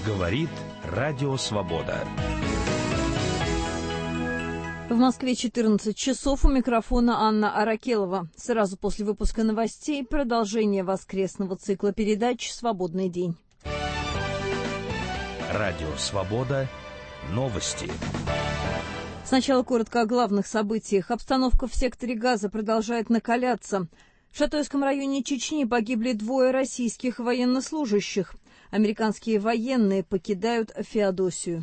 Говорит Радио Свобода. В Москве 14 часов. У микрофона Анна Аракелова. Сразу после выпуска новостей продолжение воскресного цикла передач «Свободный день». Радио Свобода. Новости. Сначала коротко о главных событиях. Обстановка в секторе Газа продолжает накаляться. В Шатойском районе Чечни погибли 2 российских военнослужащих. Американские военные покидают Феодосию.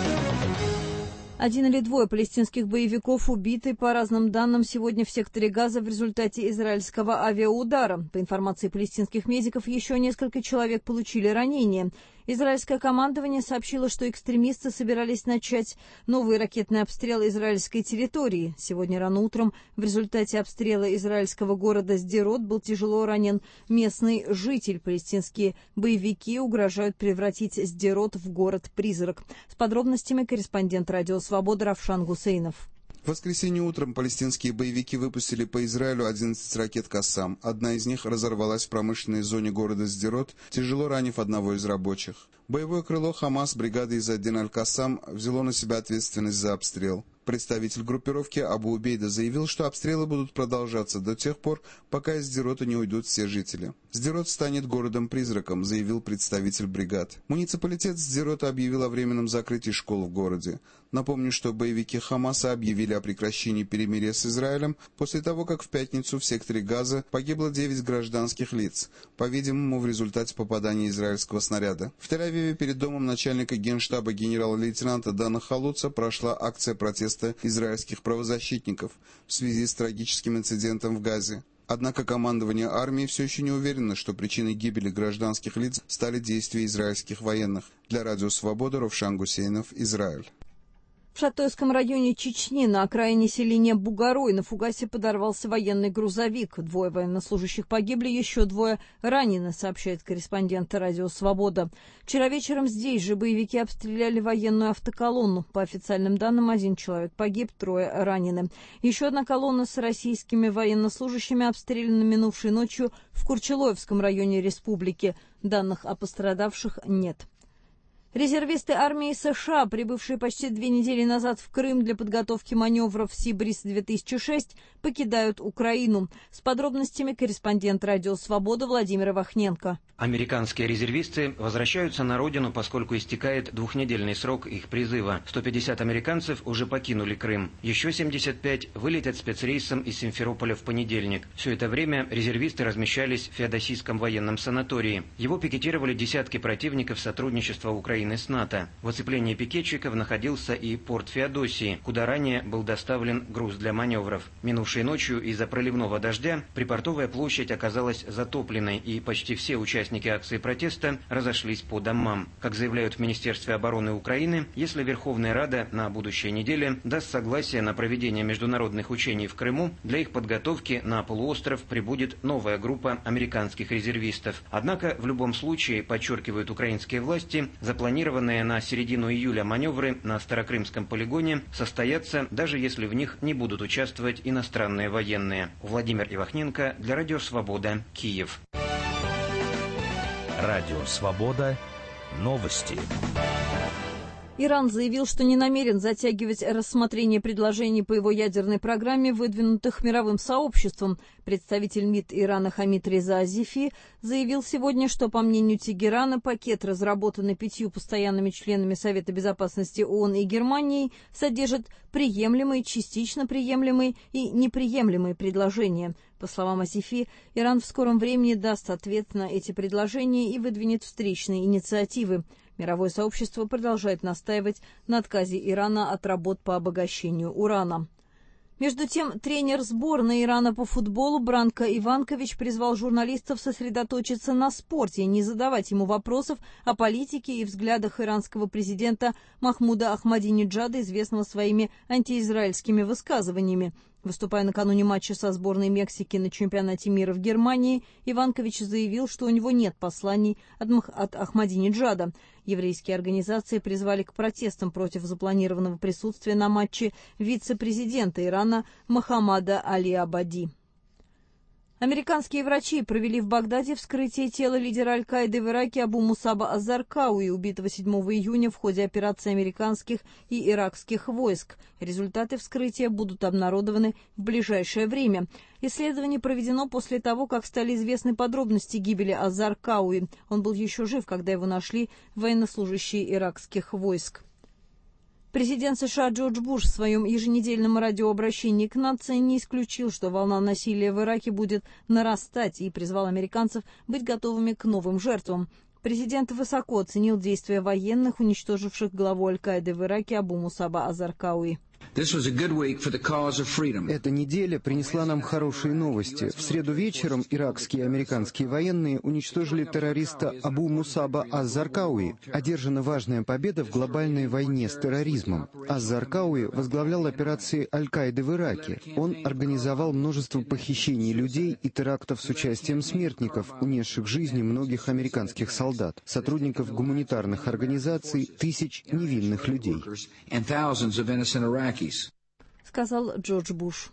1 или 2 палестинских боевиков убиты, по разным данным, сегодня в секторе Газа в результате израильского авиаудара. По информации палестинских медиков, еще несколько человек получили ранения. Израильское командование сообщило, что экстремисты собирались начать новый ракетный обстрел израильской территории. Сегодня рано утром в результате обстрела израильского города Сдерот был тяжело ранен местный житель. Палестинские боевики угрожают превратить Сдерот в город-призрак. С подробностями корреспондент Радио Свобода Равшан Гусейнов. В воскресенье утром палестинские боевики выпустили по Израилю 11 ракет «Кассам». Одна из них разорвалась в промышленной зоне города Сдерот, тяжело ранив одного из рабочих. Боевое крыло «Хамас» бригады из Аддин аль-Кассам взяло на себя ответственность за обстрел. Представитель группировки Абу Убейда заявил, что обстрелы будут продолжаться до тех пор, пока из Сдерота не уйдут все жители. Сдерот станет городом-призраком, заявил представитель бригад. Муниципалитет Сдерота объявил о временном закрытии школ в городе. Напомню, что боевики Хамаса объявили о прекращении перемирия с Израилем после того, как в пятницу в секторе Газа погибло 9 гражданских лиц, по-видимому, в результате попадания израильского снаряда. В Тель-Авиве перед домом начальника генштаба генерала-лейтенанта Дана Халуца прошла акция протеста израильских правозащитников в связи с трагическим инцидентом в Газе. Однако командование армии все еще не уверено, что причиной гибели гражданских лиц стали действия израильских военных. Для Радио Свобода Равшан Гусейнов, Израиль. В Шатойском районе Чечни на окраине селения Бугорой на фугасе подорвался военный грузовик. 2 военнослужащих погибли, еще 2 ранены, сообщает корреспондент Радио Свобода. Вчера вечером здесь же боевики обстреляли военную автоколонну. По официальным данным, 1 человек погиб, 3 ранены. Еще одна колонна с российскими военнослужащими обстреляна минувшей ночью в Курчелоевском районе республики. Данных о пострадавших нет. Резервисты армии США, прибывшие почти 2 недели назад в Крым для подготовки маневров Сибриз-2006, покидают Украину. С подробностями корреспондент Радио Свобода Владимир Вахненко. Американские резервисты возвращаются на родину, поскольку истекает 2-недельный срок их призыва. 150 американцев уже покинули Крым. Еще 75 вылетят спецрейсом из Симферополя в понедельник. Все это время резервисты размещались в Феодосийском военном санатории. Его пикетировали десятки противников сотрудничества Украины с НАТО. В оцеплении пикетчиков находился и порт Феодосии, куда ранее был доставлен груз для маневров. Минувшей ночью из-за проливного дождя припортовая площадь оказалась затопленной, и почти все участники акции протеста разошлись по домам. Как заявляют в Министерстве обороны Украины, если Верховная Рада на будущей неделе даст согласие на проведение международных учений в Крыму, для их подготовки на полуостров прибудет новая группа американских резервистов. Однако, в любом случае, подчеркивают украинские власти, запланированные на середину июля маневры на Старокрымском полигоне состоятся, даже если в них не будут участвовать иностранные военные. Владимир Ивахненко для Радио Свобода, Киев. Радио Свобода. Новости. Иран заявил, что не намерен затягивать рассмотрение предложений по его ядерной программе, выдвинутых мировым сообществом. Представитель МИД Ирана Хамид Реза Азифи заявил сегодня, что, по мнению Тегерана, пакет, разработанный 5 постоянными членами Совета Безопасности ООН и Германией, содержит приемлемые, частично приемлемые и неприемлемые предложения. По словам Азифи, Иран в скором времени даст ответ на эти предложения и выдвинет встречные инициативы. Мировое сообщество продолжает настаивать на отказе Ирана от работ по обогащению урана. Между тем, тренер сборной Ирана по футболу Бранко Иванкович призвал журналистов сосредоточиться на спорте и не задавать ему вопросов о политике и взглядах иранского президента Махмуда Ахмадинеджада, известного своими антиизраильскими высказываниями. Выступая накануне матча со сборной Мексики на чемпионате мира в Германии, Иванкович заявил, что у него нет посланий от Ахмадинеджада. Еврейские организации призвали к протестам против запланированного присутствия на матче вице-президента Ирана Мохаммада Али Абади. Американские врачи провели в Багдаде вскрытие тела лидера Аль-Каиды в Ираке Абу Мусаба Аз-Заркауи, убитого 7 июня в ходе операции американских и иракских войск. Результаты вскрытия будут обнародованы в ближайшее время. Исследование проведено после того, как стали известны подробности гибели Аз-Заркауи. Он был еще жив, когда его нашли военнослужащие иракских войск. Президент США Джордж Буш в своем еженедельном радиообращении к нации не исключил, что волна насилия в Ираке будет нарастать, и призвал американцев быть готовыми к новым жертвам. Президент высоко оценил действия военных, уничтоживших главу Аль-Каиды в Ираке Абу Мусаба Аз-Заркауи. Эта неделя принесла нам хорошие новости. В среду вечером иракские и американские военные уничтожили террориста Абу Мусаба Аз-Заркауи. Одержана важная победа в глобальной войне с терроризмом. Аз-Заркауи возглавлял операции Аль-Каиды в Ираке. Он организовал множество похищений людей и терактов с участием смертников, унесших жизни многих американских солдат, сотрудников гуманитарных организаций, тысяч невинных людей. Сказал Джордж Буш.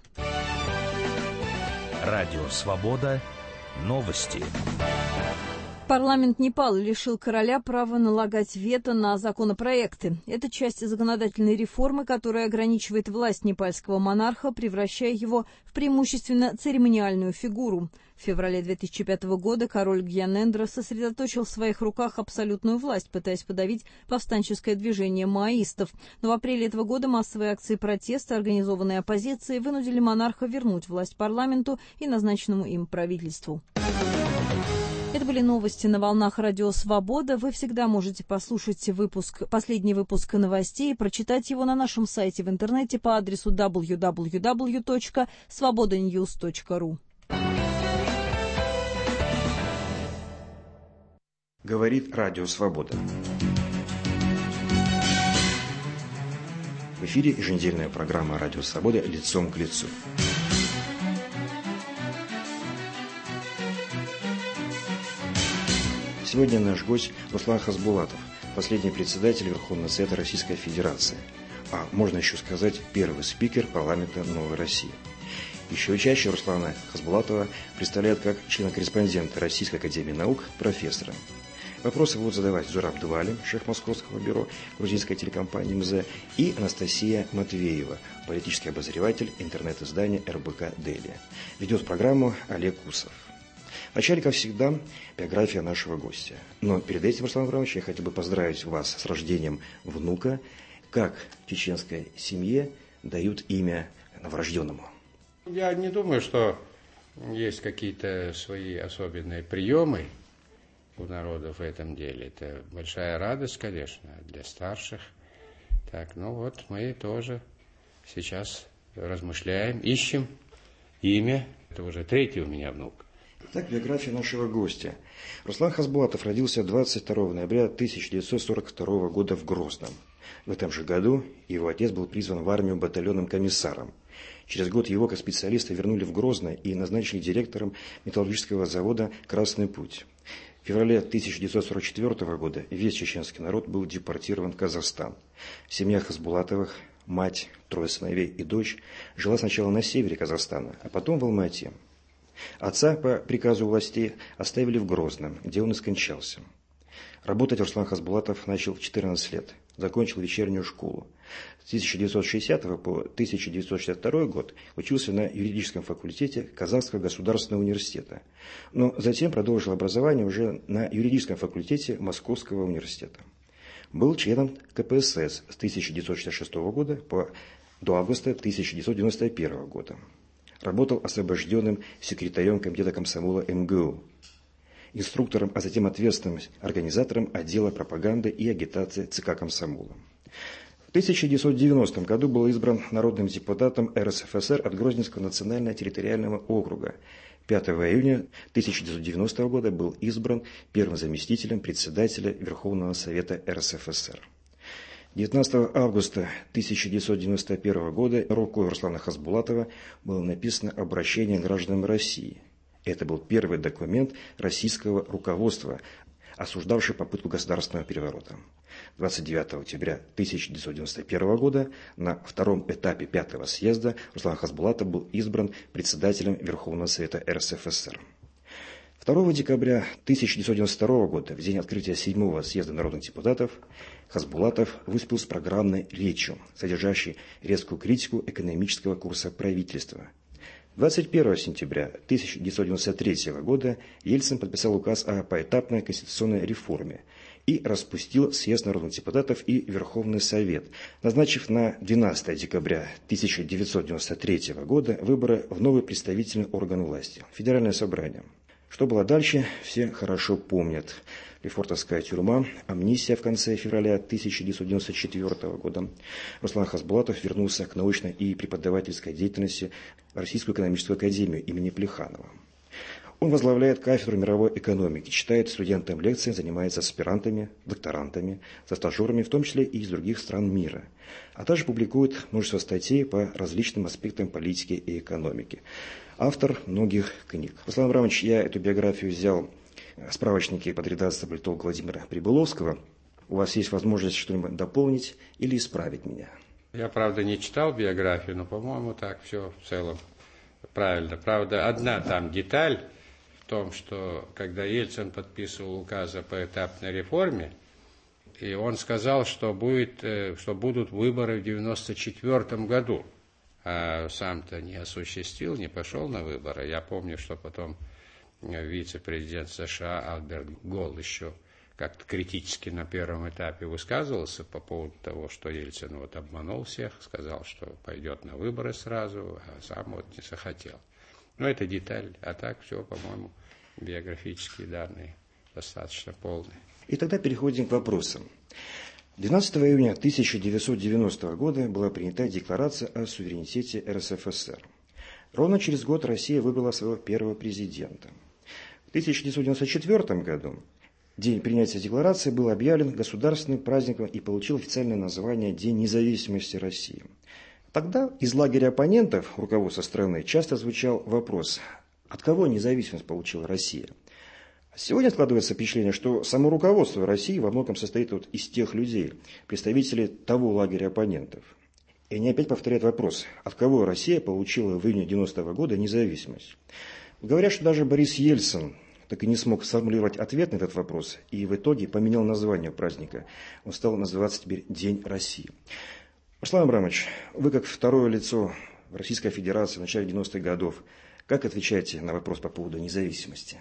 Радио «Свобода». Новости. Парламент Непала лишил короля права налагать вето на законопроекты. Это часть законодательной реформы, которая ограничивает власть непальского монарха, превращая его в преимущественно церемониальную фигуру. В феврале 2005 года король Гьянендра сосредоточил в своих руках абсолютную власть, пытаясь подавить повстанческое движение маоистов. Но в апреле этого года массовые акции протеста, организованные оппозицией, вынудили монарха вернуть власть парламенту и назначенному им правительству. Это были новости на волнах Радио Свобода. Вы всегда можете послушать последний выпуск новостей и прочитать его на нашем сайте в интернете по адресу www.svobodanews.ru. Говорит Радио Свобода. В эфире еженедельная программа Радио Свобода «Лицом к лицу». Сегодня наш гость Руслан Хасбулатов, последний председатель Верховного Совета Российской Федерации, а можно еще сказать, первый спикер парламента Новой России. Еще чаще Руслана Хасбулатова представляют как члена-корреспондента Российской академии наук, профессора. Вопросы будут задавать Зураб Дували, шеф Московского бюро грузинской телекомпании МЗ, и Анастасия Матвеева, политический обозреватель интернет-издания РБК Дели. Ведет программу Олег Усов. Вначале, как всегда, биография нашего гостя. Но перед этим, Руслан Иванович, я хотел бы поздравить вас с рождением внука. Как в чеченской семье дают имя новорожденному? Я не думаю, что есть какие-то свои особенные приемы у народа в этом деле. Это большая радость, конечно, для старших. Так, ну вот мы тоже сейчас размышляем, ищем имя. Это уже третий у меня внук. Итак, биография нашего гостя. Руслан Хасбулатов родился 22 ноября 1942 года в Грозном. В этом же году его отец был призван в армию батальонным комиссаром. Через год его как специалиста вернули в Грозно и назначили директором металлургического завода «Красный путь». В феврале 1944 года весь чеченский народ был депортирован в Казахстан. Семья Хасбулатовых, мать, трое сыновей и дочь, жила сначала на севере Казахстана, а потом в Алма-Ате. Отца по приказу властей оставили в Грозном, где он и скончался. Работать Руслан Хасбулатов начал в 14 лет, закончил вечернюю школу. С 1960 по 1962 год учился на юридическом факультете Казахского государственного университета, но затем продолжил образование уже на юридическом факультете Московского университета. Был членом КПСС с 1966 года до августа 1991 года. Работал освобожденным секретарем комитета комсомола МГУ, инструктором, а затем ответственным организатором отдела пропаганды и агитации ЦК комсомола. В 1990 году был избран народным депутатом РСФСР от Грозненского национально-территориального округа. 5 июня 1990 года был избран первым заместителем председателя Верховного Совета РСФСР. 19 августа 1991 года рукой Руслана Хасбулатова было написано обращение к гражданам России. Это был первый документ российского руководства, осуждавший попытку государственного переворота. 29 октября 1991 года на втором этапе 5-го съезда Руслан Хасбулатов был избран председателем Верховного Совета РСФСР. 2 декабря 1992 года, в день открытия 7-го съезда народных депутатов, Хасбулатов выступил с программной речью, содержащей резкую критику экономического курса правительства. 21 сентября 1993 года Ельцин подписал указ о поэтапной конституционной реформе и распустил съезд народных депутатов и Верховный Совет, назначив на 12 декабря 1993 года выборы в новый представительный орган власти – Федеральное собрание. Что было дальше, все хорошо помнят. Лефортовская тюрьма, амнистия в конце февраля 1994 года. Руслан Хасбулатов вернулся к научной и преподавательской деятельности в Российскую экономическую академию имени Плеханова. Он возглавляет кафедру мировой экономики, читает студентам лекции, занимается аспирантами, докторантами, со стажерами, в том числе и из других стран мира. А также публикует множество статей по различным аспектам политики и экономики. Автор многих книг. Руслан Абрамович, я эту биографию взял в справочнике под редакцией политолога Владимира Прибыловского. У вас есть возможность что-нибудь дополнить или исправить меня. Я, правда, не читал биографию, но, по-моему, так все в целом правильно. Правда, одна там деталь в том, что когда Ельцин подписывал указ о поэтапной реформе, и он сказал, что будут выборы в 1994 году. А сам-то не осуществил, не пошел на выборы. Я помню, что потом вице-президент США Альберт Голл еще как-то критически на первом этапе высказывался по поводу того, что Ельцин обманул всех, сказал, что пойдет на выборы сразу, а сам не захотел. Но это деталь, а так все, по-моему, биографические данные достаточно полные. И тогда переходим к вопросам. 12 июня 1990 года была принята Декларация о суверенитете РСФСР. Ровно через год Россия выбрала своего первого президента. В 1994 году день принятия декларации был объявлен государственным праздником и получил официальное название День независимости России. Тогда из лагеря оппонентов руководства страны часто звучал вопрос, от кого независимость получила Россия? Сегодня складывается впечатление, что само руководство России во многом состоит из тех людей, представителей того лагеря оппонентов. И они опять повторяют вопрос, от кого Россия получила в июне 90-го года независимость. Говорят, что даже Борис Ельцин так и не смог сформулировать ответ на этот вопрос, и в итоге поменял название праздника. Он стал называться теперь День России. Руслан Абрамович, вы как второе лицо в Российской Федерации в начале 90-х годов, как отвечаете на вопрос по поводу независимости?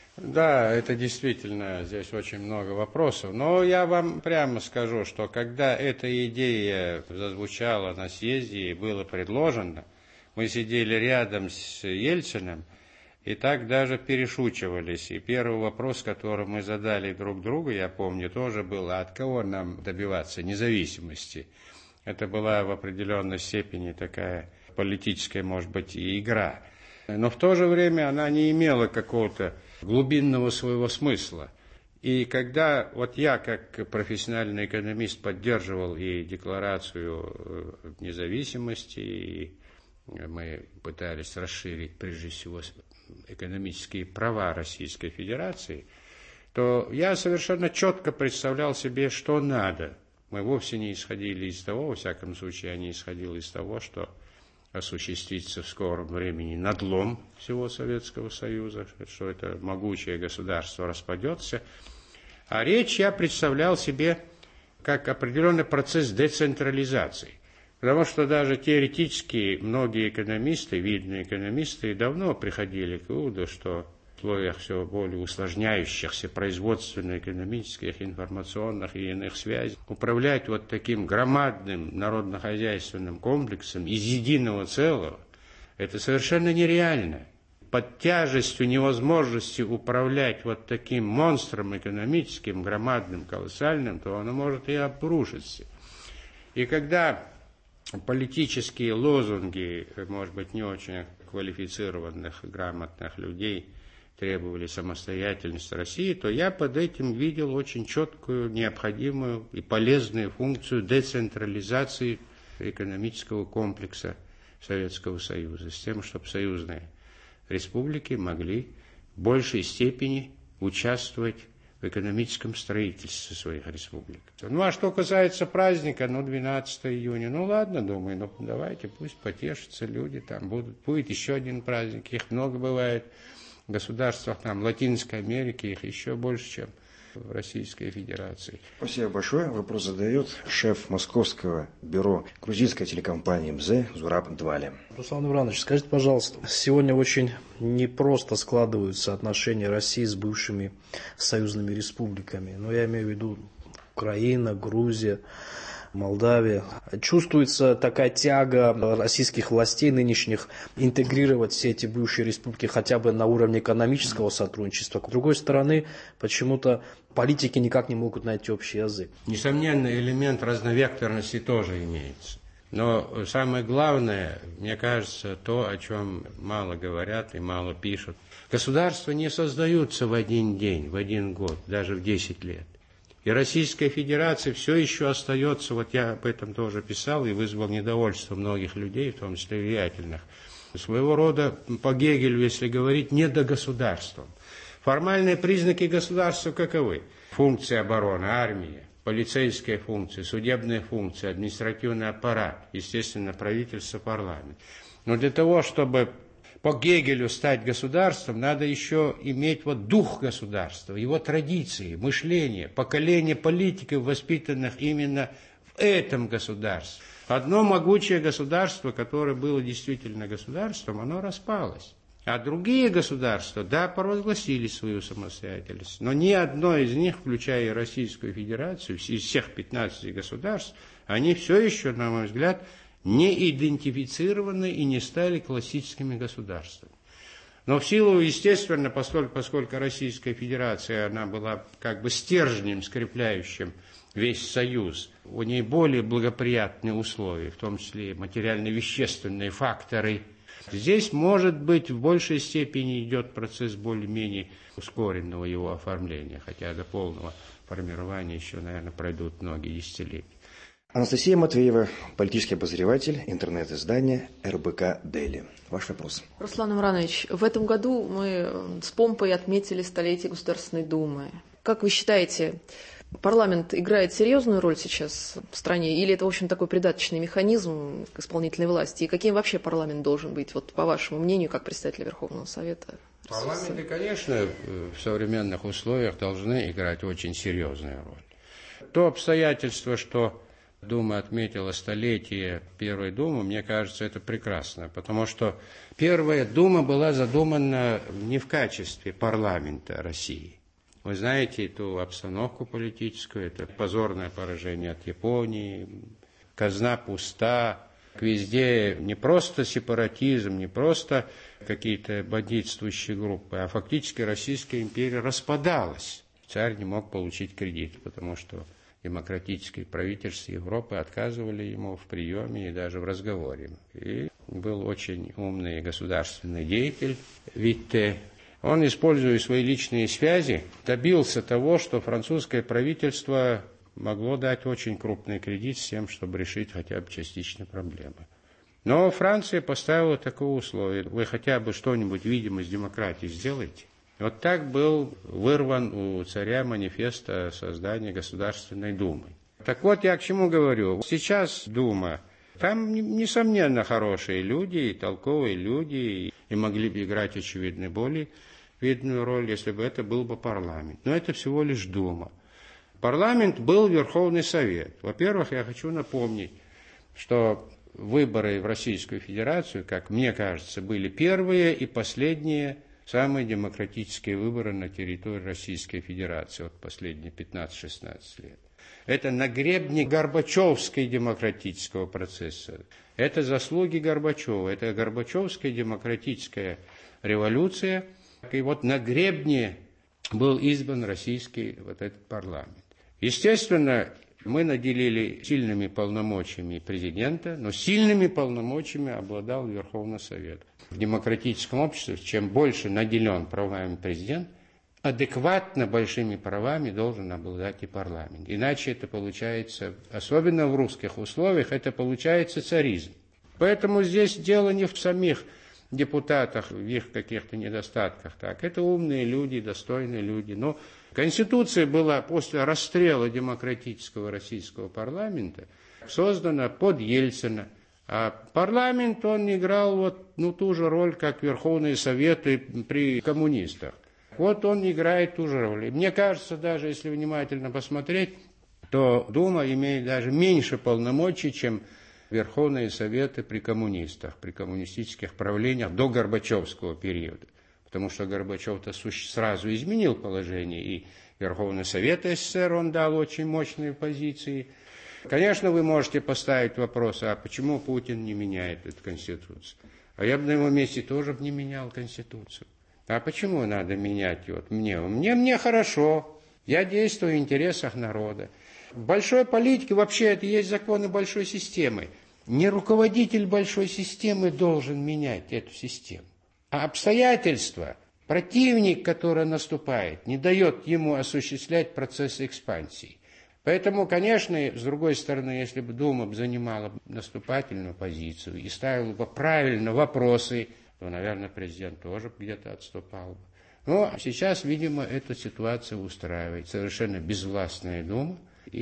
Да, это действительно, здесь очень много вопросов. Но я вам прямо скажу, что когда эта идея зазвучала на съезде и было предложено, мы сидели рядом с Ельциным и так даже перешучивались. И первый вопрос, который мы задали друг другу, я помню, тоже был, а от кого нам добиваться независимости? Это была в определенной степени такая политическая, может быть, и игра. Но в то же время она не имела какого-то глубинного своего смысла. И когда я, как профессиональный экономист, поддерживал и декларацию независимости, и мы пытались расширить, прежде всего, экономические права Российской Федерации, то я совершенно четко представлял себе, что надо. Мы вовсе не исходили из того, во всяком случае, я не исходил из того, что осуществится в скором времени надлом всего Советского Союза, что это могучее государство распадется. А речь я представлял себе как определенный процесс децентрализации. Потому что даже теоретически многие экономисты, видные экономисты, давно приходили к выводу, что в условиях все более усложняющихся производственно-экономических, информационных и иных связей управлять таким громадным народно-хозяйственным комплексом из единого целого, это совершенно нереально. Под тяжестью невозможности управлять таким монстром экономическим, громадным, колоссальным, то оно может и обрушиться. И когда политические лозунги, может быть, не очень квалифицированных, грамотных людей требовали самостоятельности России, то я под этим видел очень четкую, необходимую и полезную функцию децентрализации экономического комплекса Советского Союза, с тем, чтобы союзные республики могли в большей степени участвовать в экономическом строительстве своих республик. Ну, а что касается праздника, 12 июня, ладно, думаю, давайте, пусть потешатся люди, там будет еще один праздник, их много бывает в государствах, там, Латинской Америки, их еще больше, чем в Российской Федерации. Спасибо большое. Вопрос задает шеф московского бюро грузинской телекомпании МЗ Зураб Двали. Руслан Иванович, скажите, пожалуйста, сегодня очень непросто складываются отношения России с бывшими союзными республиками. Но я имею в виду Украина, Грузия, Молдавия. Чувствуется такая тяга российских властей нынешних интегрировать все эти бывшие республики хотя бы на уровне экономического сотрудничества. С другой стороны, почему-то политики никак не могут найти общий язык. Несомненно, элемент разновекторности тоже имеется. Но самое главное, мне кажется, то, о чем мало говорят и мало пишут. Государства не создаются в один день, в один год, даже в 10 лет. И Российская Федерация все еще остается, вот я об этом тоже писал и вызвал недовольство многих людей, в том числе влиятельных, своего рода, по Гегелю, если говорить, недогосударством. Формальные признаки государства каковы? Функция обороны, армия, полицейская функция, судебная функция, административный аппарат, естественно, правительство, парламент. Но для того, чтобы по Гегелю стать государством, надо еще иметь дух государства, его традиции, мышление, поколение политиков, воспитанных именно в этом государстве. Одно могучее государство, которое было действительно государством, оно распалось. А другие государства, да, провозгласили свою самостоятельность, но ни одно из них, включая и Российскую Федерацию, из всех 15 государств, они все еще, на мой взгляд, не идентифицированы и не стали классическими государствами. Но в силу, естественно, поскольку Российская Федерация, она была как бы стержнем, скрепляющим весь Союз, у нее более благоприятные условия, в том числе и материально-вещественные факторы. Здесь, может быть, в большей степени идет процесс более-менее ускоренного его оформления, хотя до полного формирования еще, наверное, пройдут многие десятилетия. Анастасия Матвеева, политический обозреватель, интернет-издание РБК Дели. Ваш вопрос. Руслан Имранович, в этом году мы с помпой отметили столетие Государственной Думы. Как вы считаете, парламент играет серьезную роль сейчас в стране, или это, в общем, такой придаточный механизм к исполнительной власти? И каким вообще парламент должен быть, по вашему мнению, как представителя Верховного Совета? Парламенты, конечно, в современных условиях должны играть очень серьезную роль. То обстоятельство, что Дума отметила столетие Первой Думы, мне кажется, это прекрасно, потому что Первая Дума была задумана не в качестве парламента России. Вы знаете эту обстановку политическую, это позорное поражение от Японии, казна пуста, везде не просто сепаратизм, не просто какие-то бандитствующие группы, а фактически Российская империя распадалась. Царь не мог получить кредит, потому что демократические правительства Европы отказывали ему в приеме и даже в разговоре. И был очень умный государственный деятель Витте. Он, используя свои личные связи, добился того, что французское правительство могло дать очень крупный кредит с тем, чтобы решить хотя бы частично проблемы. Но Франция поставила такое условие: вы хотя бы что-нибудь видимо с демократией сделаете. Вот так был вырван у царя манифест о создании Государственной Думы. Так вот, я к чему говорю. Сейчас Дума, там, несомненно, хорошие люди и толковые люди, и могли бы играть, очевидно, более видную роль, если бы это был бы парламент. Но это всего лишь Дума. Парламент был Верховный Совет. Во-первых, я хочу напомнить, что выборы в Российскую Федерацию, как мне кажется, были первые и последние самые демократические выборы на территории Российской Федерации от последних 15-16 лет. Это на гребне Горбачевской демократического процесса. Это заслуги Горбачева, это Горбачевская демократическая революция. И вот на гребне был избран российский этот парламент. Естественно, мы наделили сильными полномочиями президента, но сильными полномочиями обладал Верховный Совет. В демократическом обществе, чем больше наделен правами президент, адекватно большими правами должен обладать и парламент. Иначе это получается, особенно в русских условиях, это получается царизм. Поэтому здесь дело не в самих депутатах, в их каких-то недостатках. Так, это умные люди, достойные люди, но Конституция была после расстрела демократического российского парламента создана под Ельцина. А парламент, он играл ту же роль, как Верховные Советы при коммунистах. Вот он играет ту же роль. И мне кажется, даже если внимательно посмотреть, то Дума имеет даже меньше полномочий, чем Верховные Советы при коммунистах, при коммунистических правлениях до Горбачевского периода. Потому что Горбачев-то сразу изменил положение, и Верховный Совет СССР он дал очень мощные позиции. Конечно, вы можете поставить вопрос, а почему Путин не меняет эту Конституцию? А я бы на его месте тоже не менял Конституцию. А почему надо менять? Мне хорошо, я действую в интересах народа. В большой политике вообще это есть законы большой системы. Не руководитель большой системы должен менять эту систему, а обстоятельства, противник, который наступает, не дает ему осуществлять процесс экспансии. Поэтому, конечно, с другой стороны, если бы Дума занимала наступательную позицию и ставила бы правильно вопросы, то, наверное, президент тоже где-то отступал бы. Но сейчас, видимо, эта ситуация устраивает. Совершенно безвластная Дума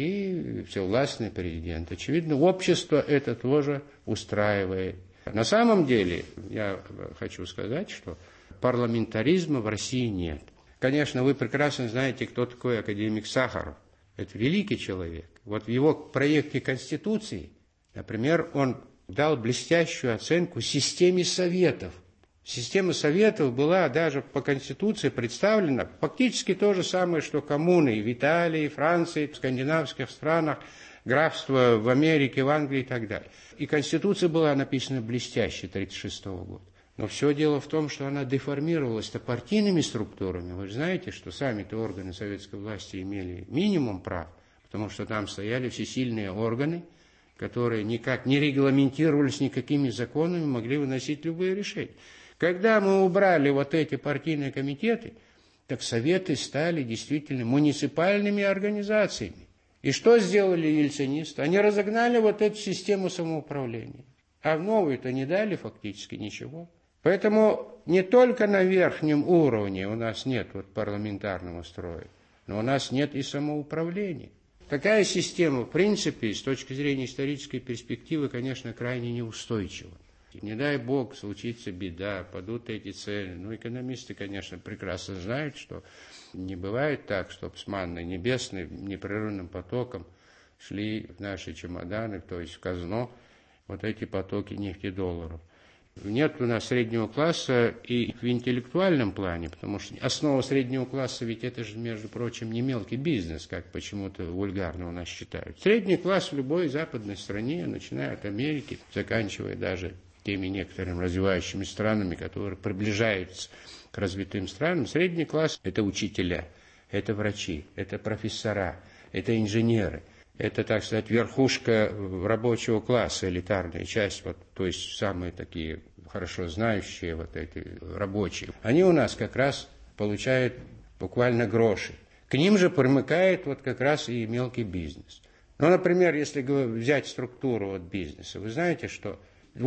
и всевластный президент. Очевидно, общество это тоже устраивает. На самом деле, я хочу сказать, что парламентаризма в России нет. Конечно, вы прекрасно знаете, кто такой академик Сахаров. Это великий человек. Вот в его проекте Конституции, например, он дал блестящую оценку системе советов. Система советов была даже по Конституции представлена фактически то же самое, что коммуны в Италии, Франции, в скандинавских странах, графства в Америке, в Англии и так далее. И Конституция была написана блестяще 1936 года. Но все дело в том, что она деформировалась-то партийными структурами. Вы же знаете, что сами-то органы советской власти имели минимум прав, потому что там стояли всесильные органы, которые никак не регламентировались никакими законами, могли выносить любые решения. Когда мы убрали вот эти партийные комитеты, так советы стали действительно муниципальными организациями. И что сделали ельцинисты? Они разогнали вот эту систему самоуправления. А в новую-то не дали фактически ничего. Поэтому не только на верхнем уровне у нас нет парламентарного строя, но у нас нет и самоуправления. Такая система, в принципе, с точки зрения исторической перспективы, конечно, крайне неустойчива. Не дай бог, случится беда, падут эти цены. Но экономисты, конечно, прекрасно знают, что не бывает так, чтобы с манной небесной непрерывным потоком шли в наши чемоданы, то есть в казно, вот эти потоки нефтедолларов. Нет у нас среднего класса и в интеллектуальном плане, потому что основа среднего класса ведь это же, между прочим, не мелкий бизнес, как почему-то вульгарно у нас считают. Средний класс в любой западной стране, начиная от Америки, заканчивая даже теми некоторыми развивающими странами, которые приближаются к развитым странам, средний класс – это учителя, это врачи, это профессора, это инженеры. Это, так сказать, верхушка рабочего класса, элитарная часть, то есть самые такие хорошо знающие эти рабочие. Они у нас как раз получают буквально гроши. К ним же примыкает как раз и мелкий бизнес. Ну, например, если взять структуру бизнеса, вы знаете, что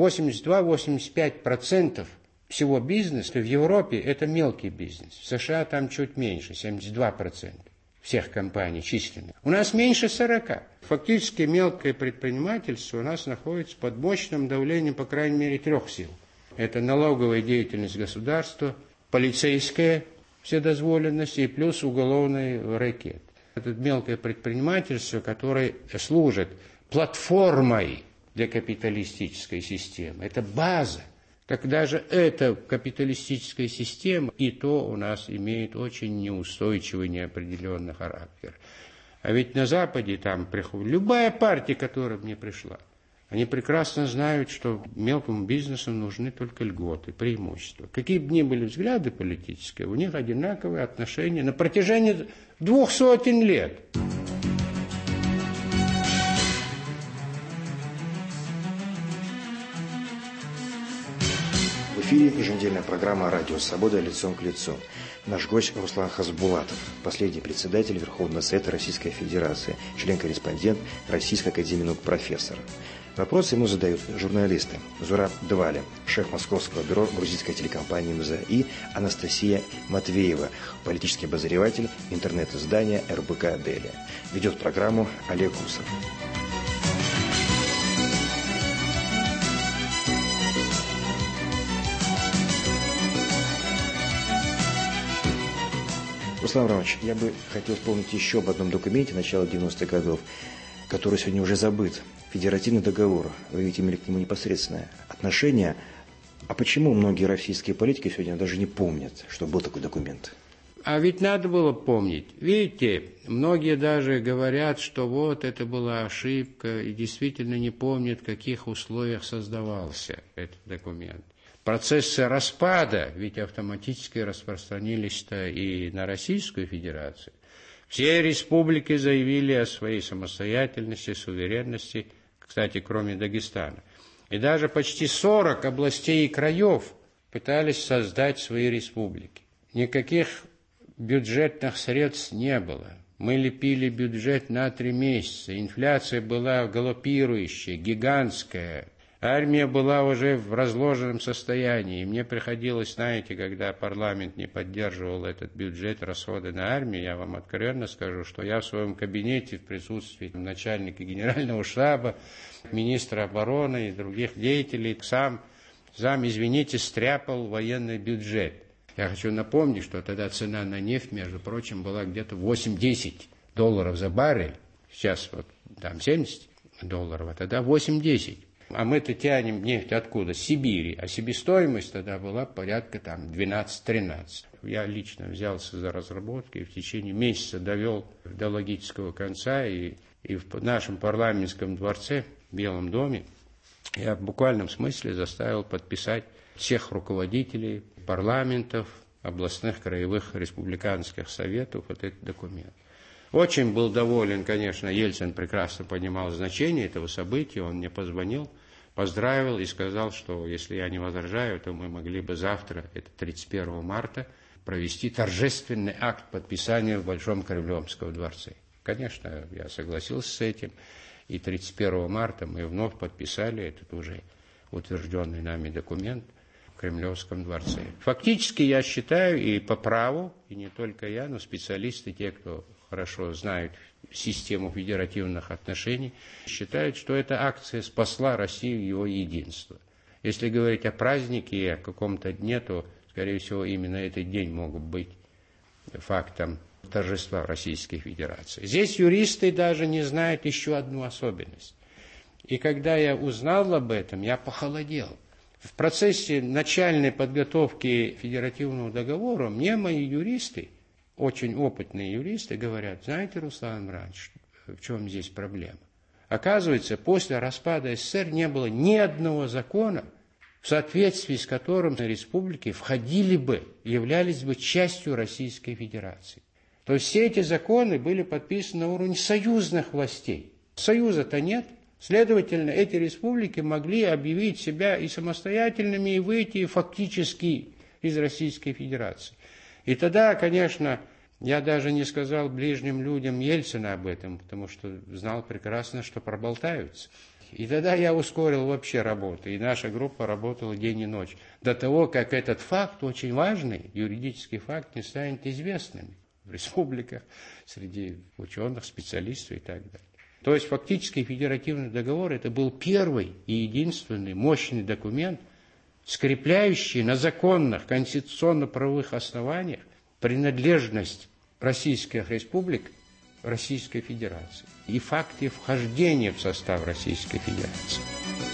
82-85% всего бизнеса в Европе это мелкий бизнес. В США там чуть меньше, 72%. Всех компаний численно. У нас меньше 40. Фактически мелкое предпринимательство у нас находится под мощным давлением, по крайней мере, 3 сил. Это налоговая деятельность государства, полицейская вседозволенность и плюс уголовный рэкет. Это мелкое предпринимательство, которое служит платформой для капиталистической системы. Это база. Так даже эта капиталистическая система и то у нас имеет очень неустойчивый, неопределенный характер. А ведь на Западе там приходит любая партия, которая мне пришла, они прекрасно знают, что мелкому бизнесу нужны только льготы, преимущества. Какие бы ни были взгляды политические, у них одинаковые отношения на протяжении 200 лет. В эфире еженедельная программа «Радио Свобода. Лицом к лицу». Наш гость Руслан Хасбулатов, последний председатель Верховного Совета Российской Федерации, член-корреспондент Российской академии наук, профессор. Вопрос ему задают журналисты Зураб Двали, шеф московского бюро грузинской телекомпании МЗ, и Анастасия Матвеева, политический обозреватель интернет-издания РБК «Дели». Ведет программу Олег Гусев. Руслан Иванович, я бы хотел вспомнить еще об одном документе начала 90-х годов, который сегодня уже забыт. Федеративный договор. Вы ведь имели к нему непосредственное отношение. А почему многие российские политики сегодня даже не помнят, что был такой документ? А ведь надо было помнить. Видите, многие даже говорят, что вот это была ошибка, и действительно не помнят, в каких условиях создавался этот документ. Процессы распада ведь автоматически распространились-то и на Российскую Федерацию. Все республики заявили о своей самостоятельности, суверенности, кстати, кроме Дагестана. И даже почти 40 областей и краев пытались создать свои республики. Никаких бюджетных средств не было. Мы лепили бюджет на 3 месяца. Инфляция была галопирующая, гигантская. Армия была уже в разложенном состоянии. И мне приходилось, знаете, когда парламент не поддерживал этот бюджет, расходы на армию, я вам откровенно скажу, что я в своем кабинете в присутствии начальника генерального штаба, министра обороны и других деятелей сам, извините, стряпал военный бюджет. Я хочу напомнить, что тогда цена на нефть, между прочим, была где-то $8-10 за баррель. Сейчас вот там $70, а тогда 8-10. А мы-то тянем нефть откуда? С Сибири. А себестоимость тогда была порядка там 12-13. Я лично взялся за разработки и в течение месяца довел до логического конца. И в нашем парламентском дворце, в Белом доме, я в буквальном смысле заставил подписать всех руководителей парламентов, областных, краевых, республиканских советов вот этот документ. Очень был доволен, конечно, Ельцин прекрасно понимал значение этого события. Он мне позвонил, поздравил и сказал, что если я не возражаю, то мы могли бы завтра, это 31 марта, провести торжественный акт подписания в Большом Кремлевском дворце. Конечно, я согласился с этим, и 31 марта мы вновь подписали этот уже утвержденный нами документ в Кремлевском дворце. Фактически я считаю, и по праву, и не только я, но специалисты, те, кто хорошо знают систему федеративных отношений, считают, что эта акция спасла Россию и его единство. Если говорить о празднике и о каком-то дне, то, скорее всего, именно этот день мог быть фактом торжества Российской Федерации. Здесь юристы даже не знают еще одну особенность. И когда я узнал об этом, я похолодел. В процессе начальной подготовки федеративного договора мне мои юристы, очень опытные юристы, говорят: знаете, Руслан Иванович, в чем здесь проблема? Оказывается, после распада СССР не было ни одного закона, в соответствии с которым республики входили бы, являлись бы частью Российской Федерации. То есть все эти законы были подписаны на уровне союзных властей. Союза-то нет. Следовательно, эти республики могли объявить себя и самостоятельными, и выйти фактически из Российской Федерации. И тогда, конечно, я даже не сказал ближним людям Ельцина об этом, потому что знал прекрасно, что проболтаются. И тогда я ускорил вообще работу, и наша группа работала день и ночь, до того, как этот факт, очень важный, юридический факт, не станет известным в республиках, среди ученых, специалистов и так далее. То есть фактически федеративный договор – это был первый и единственный мощный документ, скрепляющий на законных конституционно-правовых основаниях принадлежность российских республик Российской Федерации и факты вхождения в состав Российской Федерации.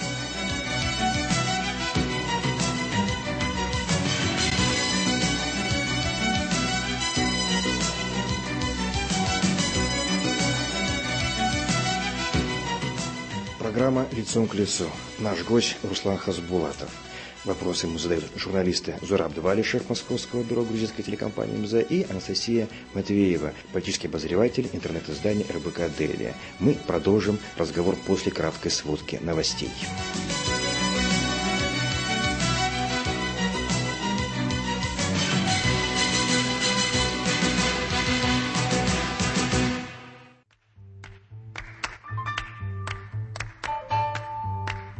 Программа «Лицом к лицу». Наш гость Руслан Хасбулатов. Вопросы ему задают журналисты Зураб Двали, шеф московского бюро грузинской телекомпании МЗ, и Анастасия Матвеева, политический обозреватель интернет-издания РБК «Дели». Мы продолжим разговор после краткой сводки новостей.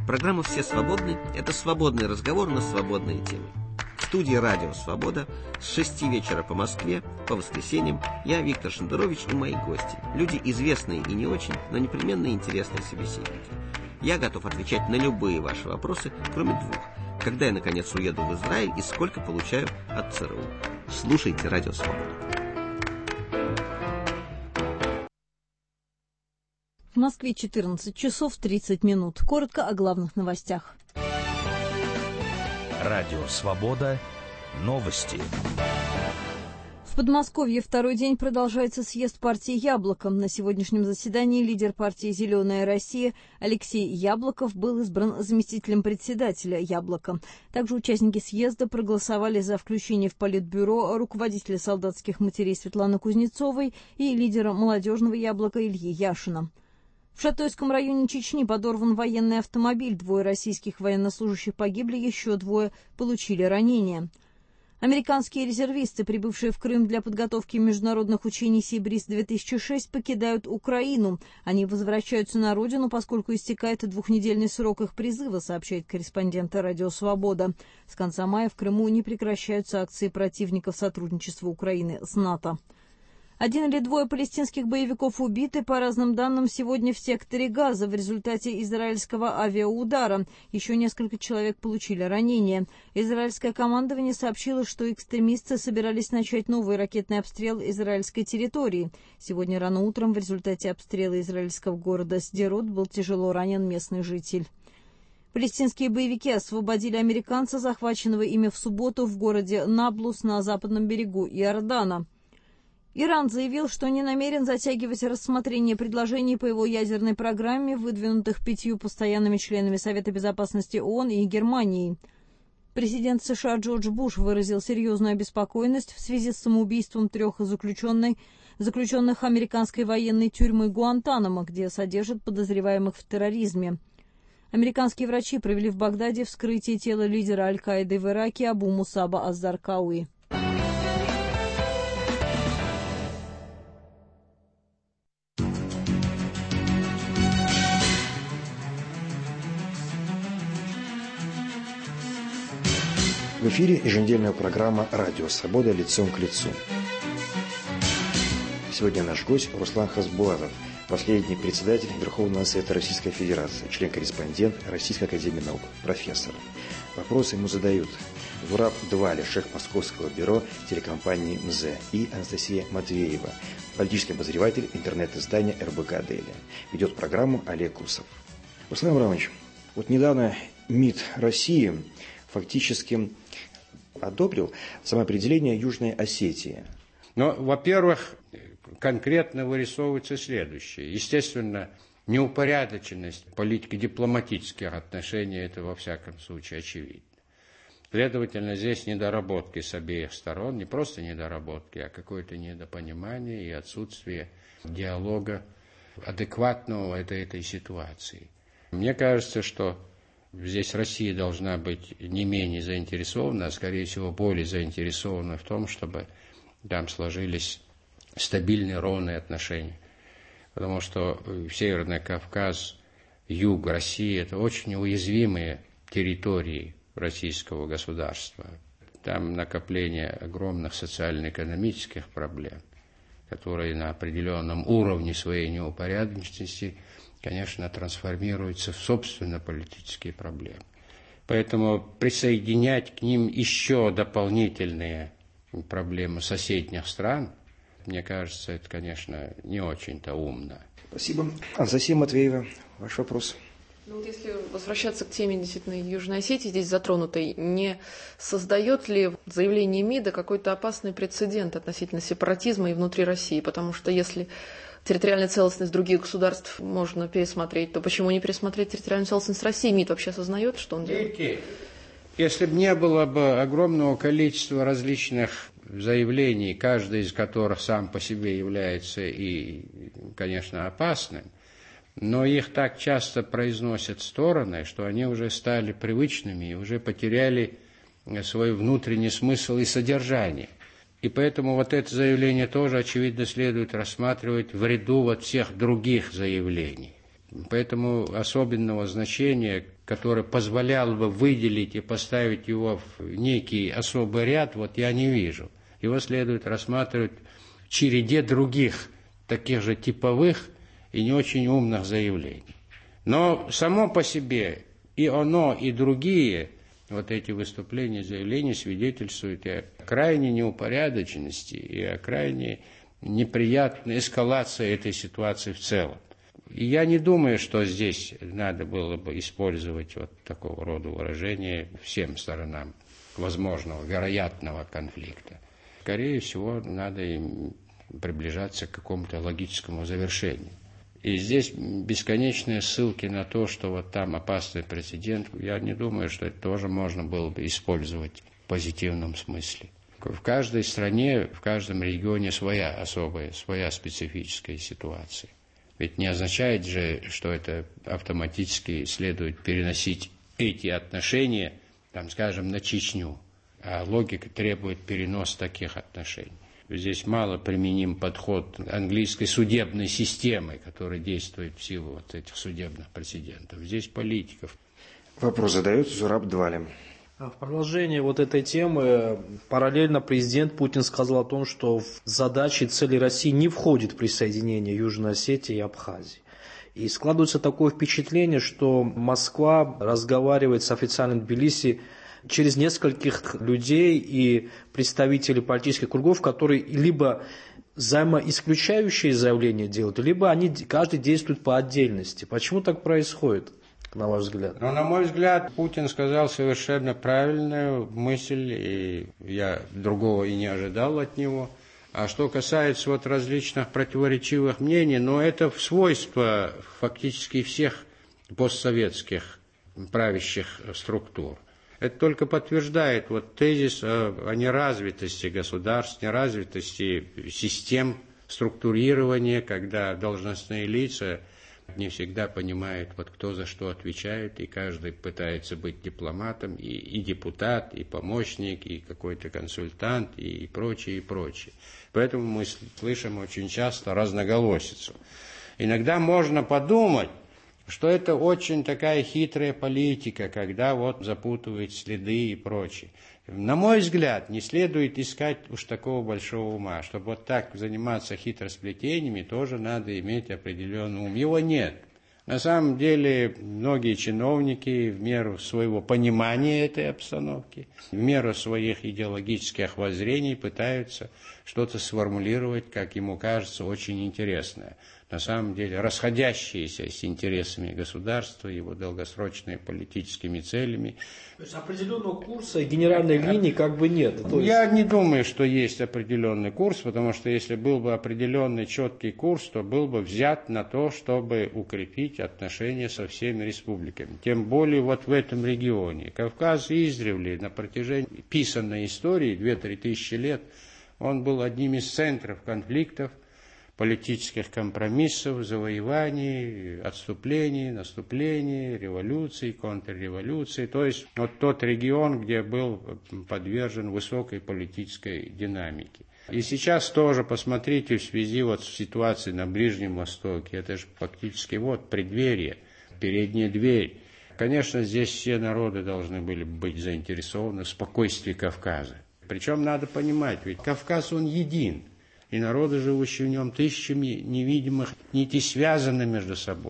Программа «Все свободны» – это свободный разговор на свободные темы. В студии «Радио Свобода» с 6 вечера по Москве, по воскресеньям, я, Виктор Шендерович, и мои гости. Люди известные и не очень, но непременно интересные собеседники. Я готов отвечать на любые ваши вопросы, кроме двух. Когда я, наконец, уеду в Израиль и сколько получаю от ЦРУ. Слушайте «Радио Свобода». В Москве 14 часов 30 минут. Коротко о главных новостях. Радио «Свобода». Новости. В Подмосковье второй день продолжается съезд партии «Яблоко». На сегодняшнем заседании лидер партии «Зеленая Россия» Алексей Яблоков был избран заместителем председателя «Яблоко». Также участники съезда проголосовали за включение в Политбюро руководителя солдатских матерей Светланы Кузнецовой и лидера молодежного «Яблока» Ильи Яшина. В Шатойском районе Чечни подорван военный автомобиль. 2 российских военнослужащих погибли, еще 2 получили ранения. Американские резервисты, прибывшие в Крым для подготовки международных учений «Сибриз-2006», покидают Украину. Они возвращаются на родину, поскольку истекает 2-недельный срок их призыва, сообщает корреспондент «Радио Свобода». С конца мая в Крыму не прекращаются акции противников сотрудничества Украины с НАТО. 1 или 2 палестинских боевиков убиты, по разным данным, сегодня в секторе Газа в результате израильского авиаудара. Еще несколько человек получили ранения. Израильское командование сообщило, что экстремисты собирались начать новый ракетный обстрел израильской территории. Сегодня рано утром в результате обстрела израильского города Сдерот был тяжело ранен местный житель. Палестинские боевики освободили американца, захваченного ими в субботу в городе Наблус на западном берегу Иордана. Иран заявил, что не намерен затягивать рассмотрение предложений по его ядерной программе, выдвинутых 5 постоянными членами Совета безопасности ООН и Германией. Президент США Джордж Буш выразил серьезную обеспокоенность в связи с самоубийством 3 заключенных американской военной тюрьмы Гуантанамо, где содержат подозреваемых в терроризме. Американские врачи провели в Багдаде вскрытие тела лидера Аль-Каиды в Ираке Абу Мусаба аз-Заркауи. В эфире еженедельная программа «Радио Свобода. Лицом к лицу». Сегодня наш гость Руслан Хасбулатов, последний председатель Верховного Совета Российской Федерации, член-корреспондент Российской Академии Наук, профессор. Вопросы ему задают Зураб Двали, шеф Московского бюро телекомпании МЗ, и Анастасия Матвеева, политический обозреватель интернет-издания РБК Дели. Ведет программу Олег Кусов. Руслан Абрамович, вот недавно МИД России фактически одобрил самоопределение Южной Осетии. Но, во-первых, конкретно вырисовывается следующее. Естественно, неупорядоченность политико-дипломатических отношений, это во всяком случае очевидно. Следовательно, здесь недоработки с обеих сторон, не просто недоработки, а какое-то недопонимание и отсутствие диалога адекватного этой ситуации. Мне кажется, что здесь Россия должна быть не менее заинтересована, а скорее всего более заинтересована в том, чтобы там сложились стабильные, ровные отношения. Потому что Северный Кавказ, юг России – это очень уязвимые территории российского государства. Там накопление огромных социально-экономических проблем, которые на определенном уровне своей неупорядоченности, конечно, трансформируются в собственно политические проблемы. Поэтому присоединять к ним еще дополнительные проблемы соседних стран, мне кажется, это, конечно, не очень-то умно. Спасибо. Анастасия Матвеева, ваш вопрос. Ну, вот если возвращаться к теме действительно Южной Осетии, здесь затронутой, не создает ли заявление МИДа какой-то опасный прецедент относительно сепаратизма и внутри России? Потому что если территориальную целостность других государств можно пересмотреть, то почему не пересмотреть территориальную целостность России? МИД вообще осознает, что он делает? Если бы не было бы огромного количества различных заявлений, каждый из которых сам по себе является и, конечно, опасным, но их так часто произносят стороны, что они уже стали привычными и уже потеряли свой внутренний смысл и содержание. И поэтому вот это заявление тоже, очевидно, следует рассматривать в ряду вот всех других заявлений. Поэтому особенного значения который позволял бы выделить и поставить его в некий особый ряд, вот я не вижу. Его следует рассматривать в череде других, таких же типовых и не очень умных заявлений. Но само по себе и оно, и другие вот эти выступления, заявления свидетельствуют о крайней неупорядоченности и о крайней неприятной эскалации этой ситуации в целом. И я не думаю, что здесь надо было бы использовать вот такого рода выражения всем сторонам возможного, вероятного конфликта. Скорее всего, надо им приближаться к какому-то логическому завершению. И здесь бесконечные ссылки на то, что вот там опасный прецедент, я не думаю, что это тоже можно было бы использовать в позитивном смысле. В каждой стране, в каждом регионе своя особая, своя специфическая ситуация. Ведь не означает же, что это автоматически следует переносить эти отношения, там, скажем, на Чечню. А логика требует перенос таких отношений. Здесь мало применим подход английской судебной системы, которая действует в силу вот этих судебных прецедентов. Здесь политиков. Вопрос задает Зураб Двалим. В продолжение вот этой темы параллельно президент Путин сказал о том, что в задачи и цели России не входит присоединение Южной Осетии и Абхазии. И складывается такое впечатление, что Москва разговаривает с официальным Тбилиси через нескольких людей и представителей политических кругов, которые либо взаимоисключающие заявления делают, либо они каждый действует по отдельности. Почему так происходит, на ваш взгляд? Ну, на мой взгляд, Путин сказал совершенно правильную мысль, и я другого и не ожидал от него. А что касается вот различных противоречивых мнений, ну, это свойство фактически всех постсоветских правящих структур. Это только подтверждает вот тезис о неразвитости государств, неразвитости систем структурирования, когда должностные лица не всегда понимают, вот кто за что отвечает, и каждый пытается быть дипломатом, и депутат, и помощник, и какой-то консультант, и прочее, и прочее. Поэтому мы слышим очень часто разноголосицу. Иногда можно подумать, что это очень такая хитрая политика, когда вот запутывают следы и прочее. На мой взгляд, не следует искать уж такого большого ума. Чтобы вот так заниматься хитросплетениями, тоже надо иметь определенный ум. Его нет. На самом деле, многие чиновники в меру своего понимания этой обстановки, в меру своих идеологических воззрений пытаются что-то сформулировать, как ему кажется, очень интересное. На самом деле, расходящиеся с интересами государства, его долгосрочными политическими целями. То есть определенного курса и генеральной линии как бы нет. Я не думаю, что есть определенный курс, потому что если был бы определенный четкий курс, то был бы взят на то, чтобы укрепить отношения со всеми республиками. Тем более вот в этом регионе. Кавказ издревле на протяжении писанной истории 2-3 тысячи лет он был одним из центров конфликтов, политических компромиссов, завоеваний, отступлений, наступлений, революций, контрреволюций. То есть вот тот регион, где был подвержен высокой политической динамике. И сейчас тоже посмотрите в связи вот с ситуацией на Ближнем Востоке. Это же фактически вот преддверие, передняя дверь. Конечно, здесь все народы должны были быть заинтересованы в спокойствии Кавказа. Причем надо понимать, ведь Кавказ он един. И народы, живущие в нем, тысячами невидимых нитей связаны между собой.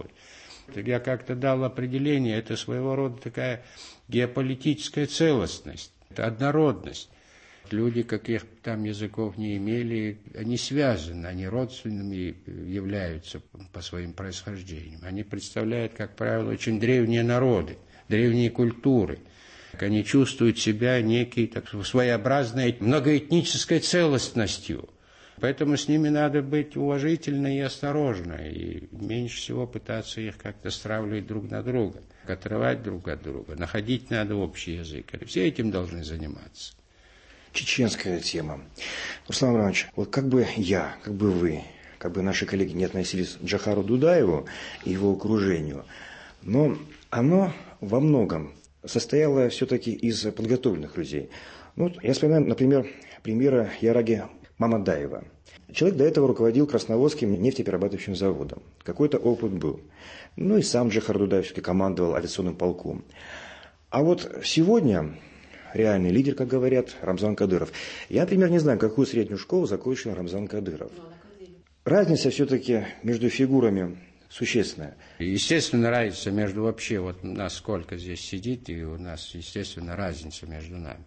Я как-то дал определение, это своего рода такая геополитическая целостность, это однородность. Люди, каких там языков не имели, они связаны, они родственными являются по своим происхождениям. Они представляют, как правило, очень древние народы, древние культуры. Они чувствуют себя некой так, своеобразной многоэтнической целостностью. Поэтому с ними надо быть уважительно и осторожно, и меньше всего пытаться их как-то стравливать друг на друга, отрывать друг от друга, находить надо общий язык. Все этим должны заниматься. Чеченская тема. Руслан Иванович, вот как бы я, как бы вы, как бы наши коллеги не относились к Джохару Дудаеву и его окружению, но оно во многом состояло все-таки из подготовленных людей. Ну, я вспоминаю, например, премьера Яраги Мамадаева. Человек до этого руководил Красноводским нефтеперерабатывающим заводом. Какой-то опыт был. Ну и сам Джохар Дудаев все-таки командовал авиационным полком. А вот сегодня реальный лидер, как говорят, Рамзан Кадыров. Я, например, не знаю, какую среднюю школу закончил Рамзан Кадыров. Разница все-таки между фигурами существенная. Естественно, разница между вообще, вот нас сколько здесь сидит, и у нас, естественно, разница между нами.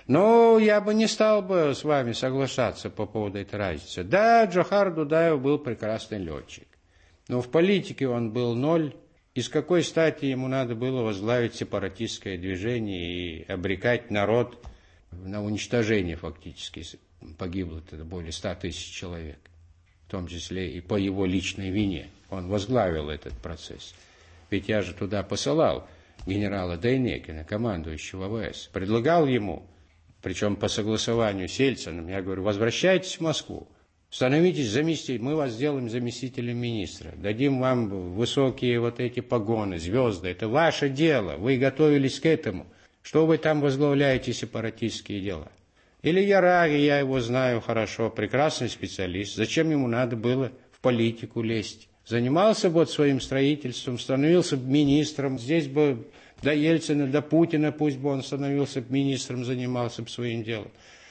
Но я бы не стал бы с вами соглашаться по поводу этой разницы. Да, Джохар Дудаев был прекрасный летчик, но в политике он был ноль. И с какой стати ему надо было возглавить сепаратистское движение и обрекать народ на уничтожение фактически? Погибло тогда более 100 тысяч человек, в том числе и по его личной вине. Он возглавил этот процесс. Ведь я же туда посылал генерала Дейнекина, командующего ВВС. Предлагал ему, причем по согласованию с Ельциным, я говорю, возвращайтесь в Москву, становитесь заместителем, мы вас сделаем заместителем министра, дадим вам высокие вот эти погоны, звезды, это ваше дело, вы готовились к этому. Что вы там возглавляете сепаратистские дела? Или Яраги, я его знаю хорошо, прекрасный специалист, зачем ему надо было в политику лезть? Занимался бы своим строительством, становился бы министром. Здесь бы до Ельцина, до Путина, пусть бы он становился бы министром, занимался бы своим делом.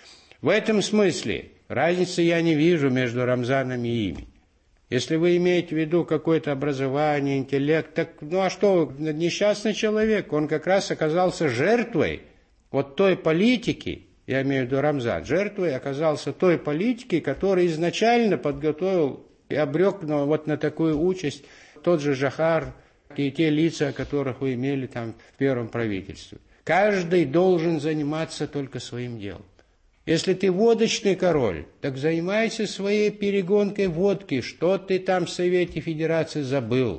В этом смысле разницы я не вижу между Рамзаном и ими. Если вы имеете в виду какое-то образование, интеллект, так, ну а что, несчастный человек, он как раз оказался жертвой вот той политики, я имею в виду Рамзан, жертвой оказался той политики, которая изначально подготовил и обрек вот на такую участь тот же Джохар и те лица, которых вы имели там в первом правительстве. Каждый должен заниматься только своим делом. Если ты водочный король, так занимайся своей перегонкой водки. Что ты там в Совете Федерации забыл?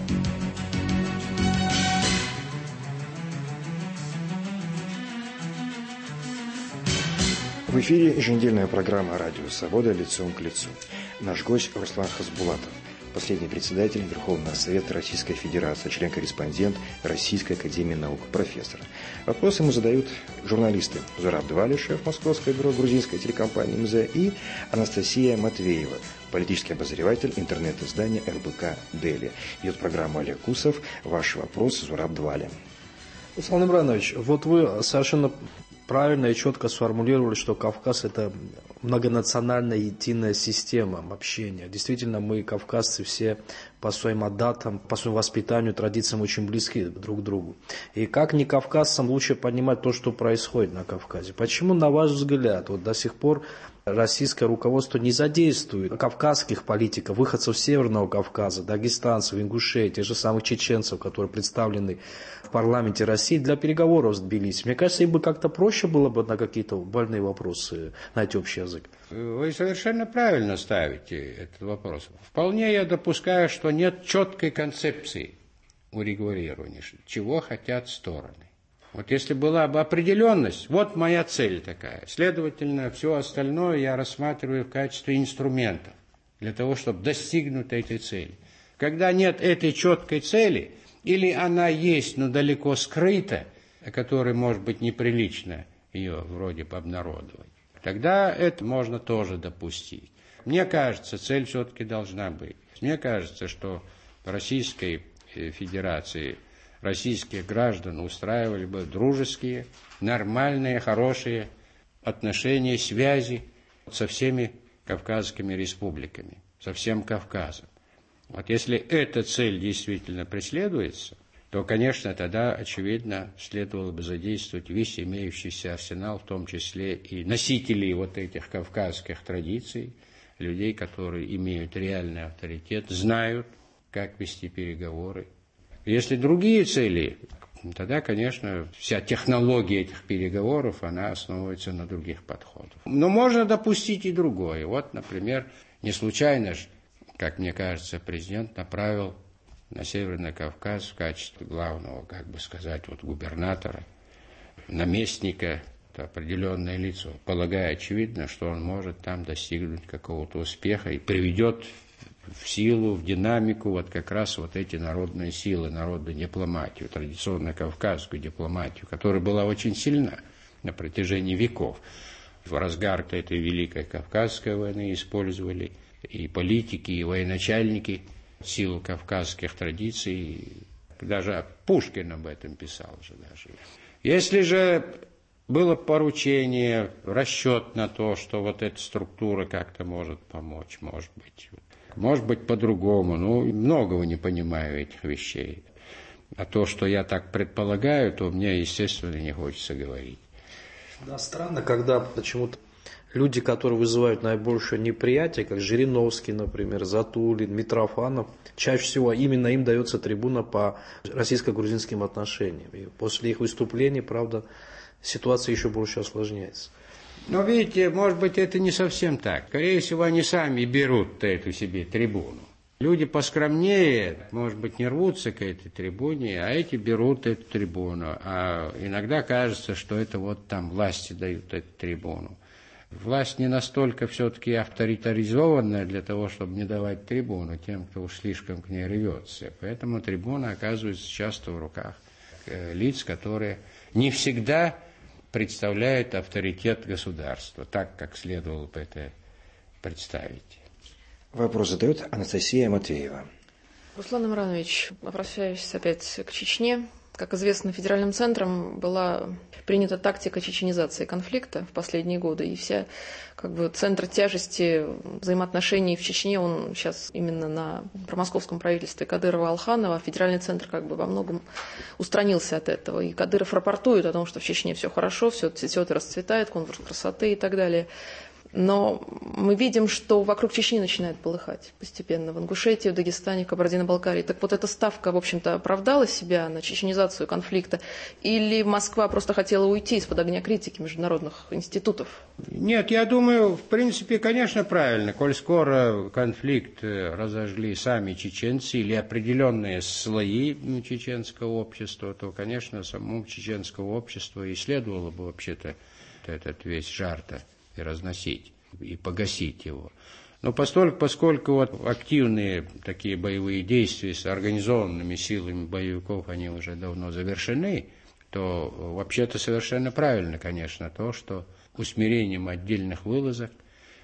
В эфире еженедельная программа «Радио Свобода. Лицом к лицу». Наш гость Руслан Хасбулатов, последний председатель Верховного Совета Российской Федерации, член-корреспондент Российской Академии Наук, профессор. Вопросы ему задают журналисты Зураб Двали, шеф Московского бюро грузинской телекомпании МЗ, и Анастасия Матвеева, политический обозреватель интернет-издания РБК Дели. Идет программа Олег Кусов. Ваш вопрос, Зураб Двали. Руслан Ибранович, вот вы совершенно правильно и четко сформулировали, что Кавказ – это многонациональная единая система общения. Действительно, мы, кавказцы, все по своим адатам, по своему воспитанию, традициям очень близки друг к другу. И как не кавказцам лучше понимать то, что происходит на Кавказе? Почему, на ваш взгляд, вот до сих пор российское руководство не задействует кавказских политиков, выходцев Северного Кавказа, дагестанцев, ингушей, тех же самых чеченцев, которые представлены в парламенте России, для переговоров с Тбилиси? Мне кажется, им бы как-то проще было бы на какие-то больные вопросы найти общий язык. Вы совершенно правильно ставите этот вопрос. Вполне я допускаю, что нет четкой концепции урегулирования, чего хотят стороны. Вот если была бы определенность, вот моя цель такая, следовательно, все остальное я рассматриваю в качестве инструментов для того, чтобы достигнуть этой цели. Когда нет этой четкой цели, или она есть, но далеко скрыта, о которой, может быть, неприлично ее вроде бы обнародовать, тогда это можно тоже допустить. Мне кажется, цель все-таки должна быть. Мне кажется, что в Российской Федерации российских граждан устраивали бы дружеские, нормальные, хорошие отношения, связи со всеми кавказскими республиками, со всем Кавказом. Вот если эта цель действительно преследуется, то, конечно, тогда, очевидно, следовало бы задействовать весь имеющийся арсенал, в том числе и носителей вот этих кавказских традиций, людей, которые имеют реальный авторитет, знают, как вести переговоры. Если другие цели, тогда, конечно, вся технология этих переговоров, она основывается на других подходах. Но можно допустить и другое. Вот, например, не случайно же, как мне кажется, президент направил на Северный Кавказ в качестве главного, как бы сказать, вот губернатора, наместника, это определенное лицо, полагая, очевидно, что он может там достигнуть какого-то успеха и приведет в силу, в динамику вот как раз вот эти народные силы, народную дипломатию, традиционно кавказскую дипломатию, которая была очень сильна на протяжении веков. В разгар этой Великой Кавказской войны использовали и политики, и военачальники силу кавказских традиций. Даже Пушкин об этом писал же даже. Если же было поручение, расчет на то, что вот эта структура как-то может помочь, может быть по-другому. Многого не понимаю этих вещей. А то, что я так предполагаю, то мне, естественно, не хочется говорить. Да, странно, когда почему-то люди, которые вызывают наибольшее неприятие, как Жириновский, например, Затулин, Митрофанов, чаще всего именно им дается трибуна по российско-грузинским отношениям. И после их выступлений, правда, ситуация еще больше осложняется. Но видите, может быть, это не совсем так. Скорее всего, они сами берут эту себе трибуну. Люди поскромнее, может быть, не рвутся к этой трибуне, а эти берут эту трибуну. А иногда кажется, что это вот там власти дают эту трибуну. Власть не настолько все-таки авторитаризованная для того, чтобы не давать трибуну тем, кто уж слишком к ней рвется. Поэтому трибуна оказывается часто в руках лиц, которые не всегда представляют авторитет государства, так, как следовало бы это представить. Вопрос задает Анастасия Матвеева. Руслан Имранович, обращаюсь опять к Чечне. Как известно, федеральным центром была принята тактика чеченизации конфликта в последние годы. И вся центр тяжести взаимоотношений в Чечне, он сейчас именно на промосковском правительстве Кадырова-Алханова. Федеральный центр во многом устранился от этого. И Кадыров рапортует о том, что в Чечне все хорошо, все цветет и расцветает, конкурс красоты и так далее. Но мы видим, что вокруг Чечни начинает полыхать постепенно. В Ингушетии, в Дагестане, в Кабардино-Балкарии. Так вот, эта ставка, в общем-то, оправдала себя на чеченизацию конфликта? Или Москва просто хотела уйти из-под огня критики международных институтов? Нет, я думаю, в принципе, конечно, правильно. Коль скоро конфликт разожгли сами чеченцы или определенные слои чеченского общества, то, конечно, самому чеченского общества и следовало бы вообще-то этот весь жар-то и разносить, и погасить его. Но поскольку активные такие боевые действия с организованными силами боевиков, они уже давно завершены, то вообще-то совершенно правильно, конечно, то, что усмирением отдельных вылазок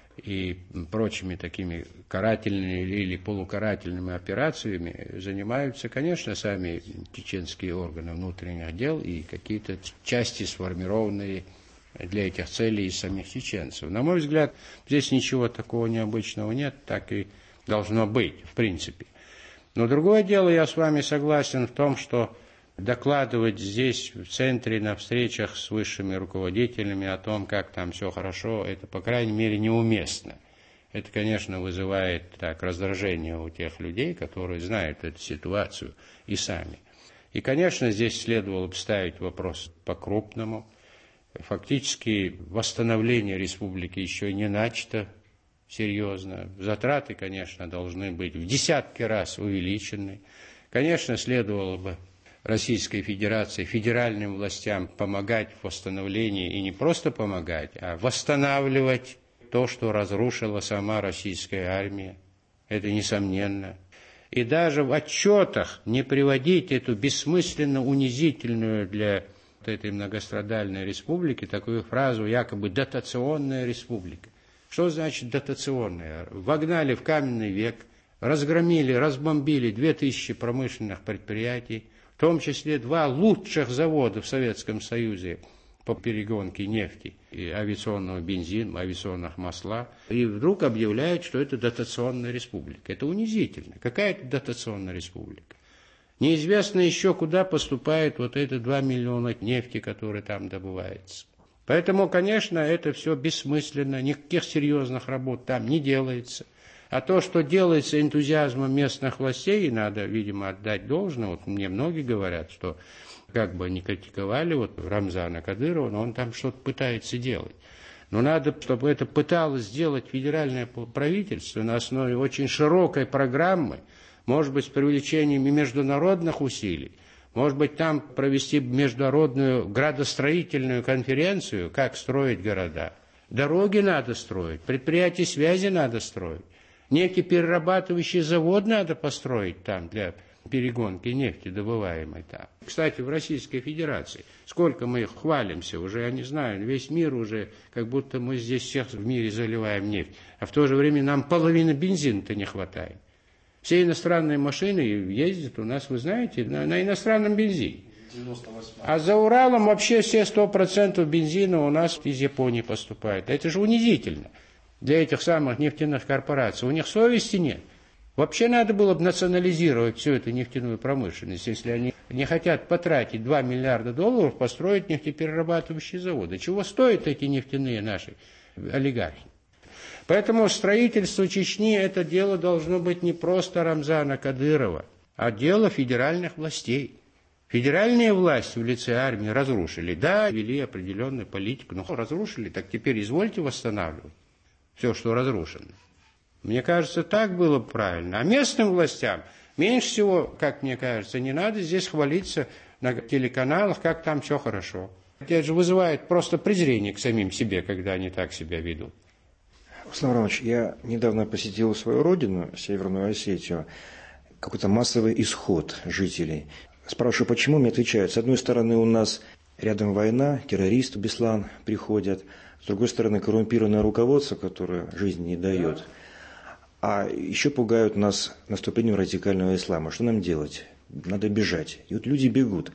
и прочими такими карательными или полукарательными операциями занимаются, конечно, сами чеченские органы внутренних дел и какие-то части, сформированные для этих целей из самих чеченцев. На мой взгляд, здесь ничего такого необычного нет, так и должно быть, в принципе. Но другое дело, я с вами согласен в том, что докладывать здесь, в центре, на встречах с высшими руководителями о том, как там все хорошо, это, по крайней мере, неуместно. Это, конечно, вызывает раздражение у тех людей, которые знают эту ситуацию и сами. И, конечно, здесь следовало бы ставить вопрос по-крупному. Фактически восстановление республики еще не начато серьезно. Затраты, конечно, должны быть в десятки раз увеличены. Конечно, следовало бы Российской Федерации, федеральным властям помогать в восстановлении, и не просто помогать, а восстанавливать то, что разрушила сама российская армия. Это несомненно. И даже в отчетах не приводить эту бессмысленно унизительную для этой многострадальной республики такую фразу, якобы дотационная республика. Что значит дотационная? Вогнали в каменный век, разгромили, разбомбили 2000 промышленных предприятий, в том числе 2 лучших завода в Советском Союзе по перегонке нефти и авиационного бензина, авиационных масла. И вдруг объявляют, что это дотационная республика. Это унизительно. Какая это дотационная республика? Неизвестно еще, куда поступает эти 2 миллиона нефти, которые там добывается. Поэтому, конечно, это все бессмысленно, никаких серьезных работ там не делается. А то, что делается энтузиазмом местных властей, надо, видимо, отдать должное. Мне многие говорят, что как бы они критиковали Рамзана Кадырова, но он там что-то пытается делать. Но надо, чтобы это пыталось сделать федеральное правительство на основе очень широкой программы, может быть, с привлечением и международных усилий, может быть, там провести международную градостроительную конференцию, как строить города. Дороги надо строить, предприятия связи надо строить, некий перерабатывающий завод надо построить там для перегонки нефти, добываемой там. Кстати, в Российской Федерации, сколько мы хвалимся уже, я не знаю, весь мир уже, как будто мы здесь всех в мире заливаем нефть, а в то же время нам половины бензина-то не хватает. Все иностранные машины ездят у нас, вы знаете, на иностранном бензине. 98. А за Уралом вообще все 100% бензина у нас из Японии поступает. Это же унизительно для этих самых нефтяных корпораций. У них совести нет. Вообще надо было бы национализировать всю эту нефтяную промышленность, если они не хотят потратить $2 миллиарда построить нефтеперерабатывающие заводы. Чего стоят эти нефтяные наши олигархи? Поэтому строительство Чечни – это дело должно быть не просто Рамзана Кадырова, а дело федеральных властей. Федеральные власти в лице армии разрушили. Да, вели определенную политику, но разрушили, так теперь извольте восстанавливать все, что разрушено. Мне кажется, так было правильно. А местным властям меньше всего, как мне кажется, не надо здесь хвалиться на телеканалах, как там все хорошо. Это же вызывает просто презрение к самим себе, когда они так себя ведут. Руслан Иванович, я недавно посетил свою родину, Северную Осетию. Какой-то массовый исход жителей. Спрашиваю, почему, мне отвечают. С одной стороны, у нас рядом война, террористы Беслан приходят. С другой стороны, коррумпированное руководство, которое жизни не дает. А еще пугают нас наступлением радикального ислама. Что нам делать? Надо бежать. И вот люди бегут.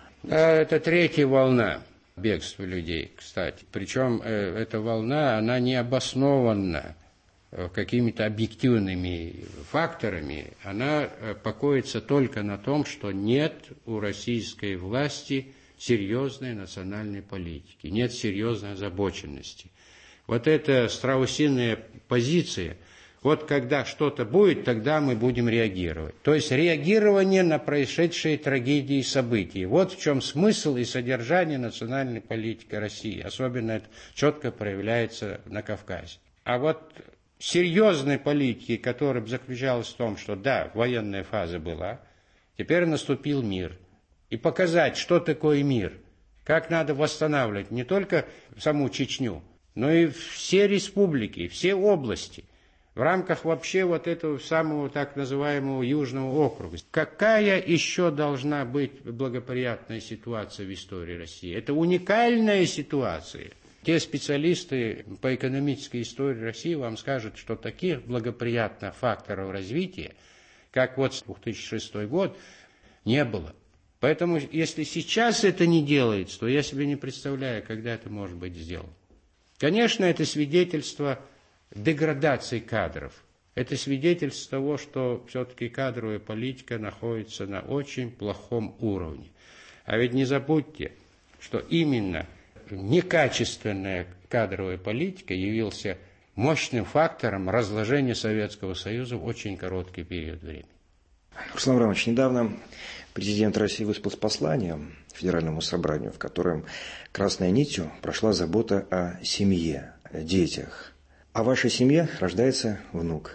Это третья волна бегства людей, кстати. Причем эта волна, она не обоснована какими-то объективными факторами. Она покоится только на том, что нет у российской власти серьезной национальной политики, нет серьезной озабоченности. Вот эта страусиная позиция, вот когда что-то будет, тогда мы будем реагировать. То есть реагирование на происшедшие трагедии и события. Вот в чем смысл и содержание национальной политики России. Особенно это четко проявляется на Кавказе. А вот серьезной политики, которая заключалась в том, что да, военная фаза была, теперь наступил мир. И показать, что такое мир, как надо восстанавливать не только саму Чечню, но и все республики, все области, в рамках вообще вот этого самого так называемого Южного округа. Какая еще должна быть благоприятная ситуация в истории России? Это уникальная ситуация. Те специалисты по экономической истории России вам скажут, что таких благоприятных факторов развития, как вот 2006 год, не было. Поэтому, если сейчас это не делается, то я себе не представляю, когда это может быть сделано. Конечно, это свидетельство деградации кадров. Это свидетельство того, что все-таки кадровая политика находится на очень плохом уровне. А ведь не забудьте, что именно некачественная кадровая политика явился мощным фактором разложения Советского Союза в очень короткий период времени. Руслан Иванович, недавно президент России выступил с посланием Федеральному собранию, в котором красной нитью прошла забота о семье, о детях. А в вашей семье рождается внук.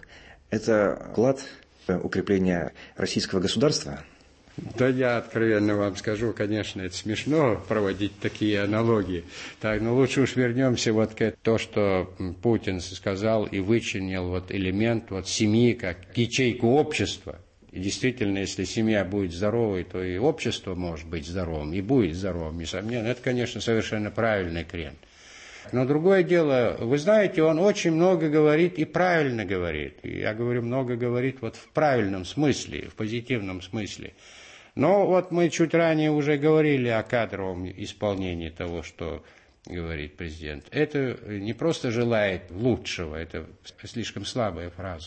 Это вклад в укрепление российского государства? Да я откровенно вам скажу, конечно, это смешно проводить такие аналогии. Так, но лучше уж вернемся вот к тому, что Путин сказал и вычленил вот элемент вот семьи как ячейку общества. И действительно, если семья будет здоровой, то и общество может быть здоровым, и будет здоровым, несомненно. Это, конечно, совершенно правильный крен. Но другое дело, вы знаете, он очень много говорит и правильно говорит. И я говорю, много говорит вот в правильном смысле, в позитивном смысле. Но вот мы чуть ранее уже говорили о кадровом исполнении того, что говорит президент. Это не просто желает лучшего, это слишком слабая фраза.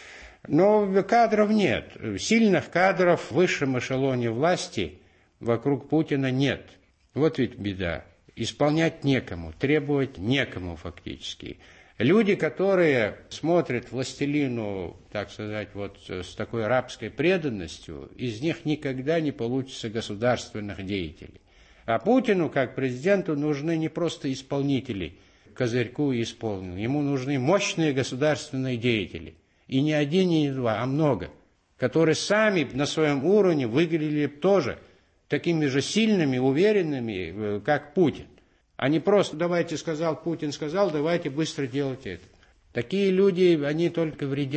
Но кадров нет. Сильных кадров в высшем эшелоне власти вокруг Путина нет. Вот ведь беда. Исполнять некому, требовать некому фактически. Люди, которые смотрят властелину, так сказать, вот с такой рабской преданностью, из них никогда не получится государственных деятелей. А Путину, как президенту, нужны не просто исполнители, козырьку исполнил. Ему нужны мощные государственные деятели. И не один, и не два, а много, которые сами на своем уровне выглядели тоже такими же сильными, уверенными, как Путин. А не просто давайте сказал, Путин сказал, давайте быстро делать это. Такие люди, они только вредят.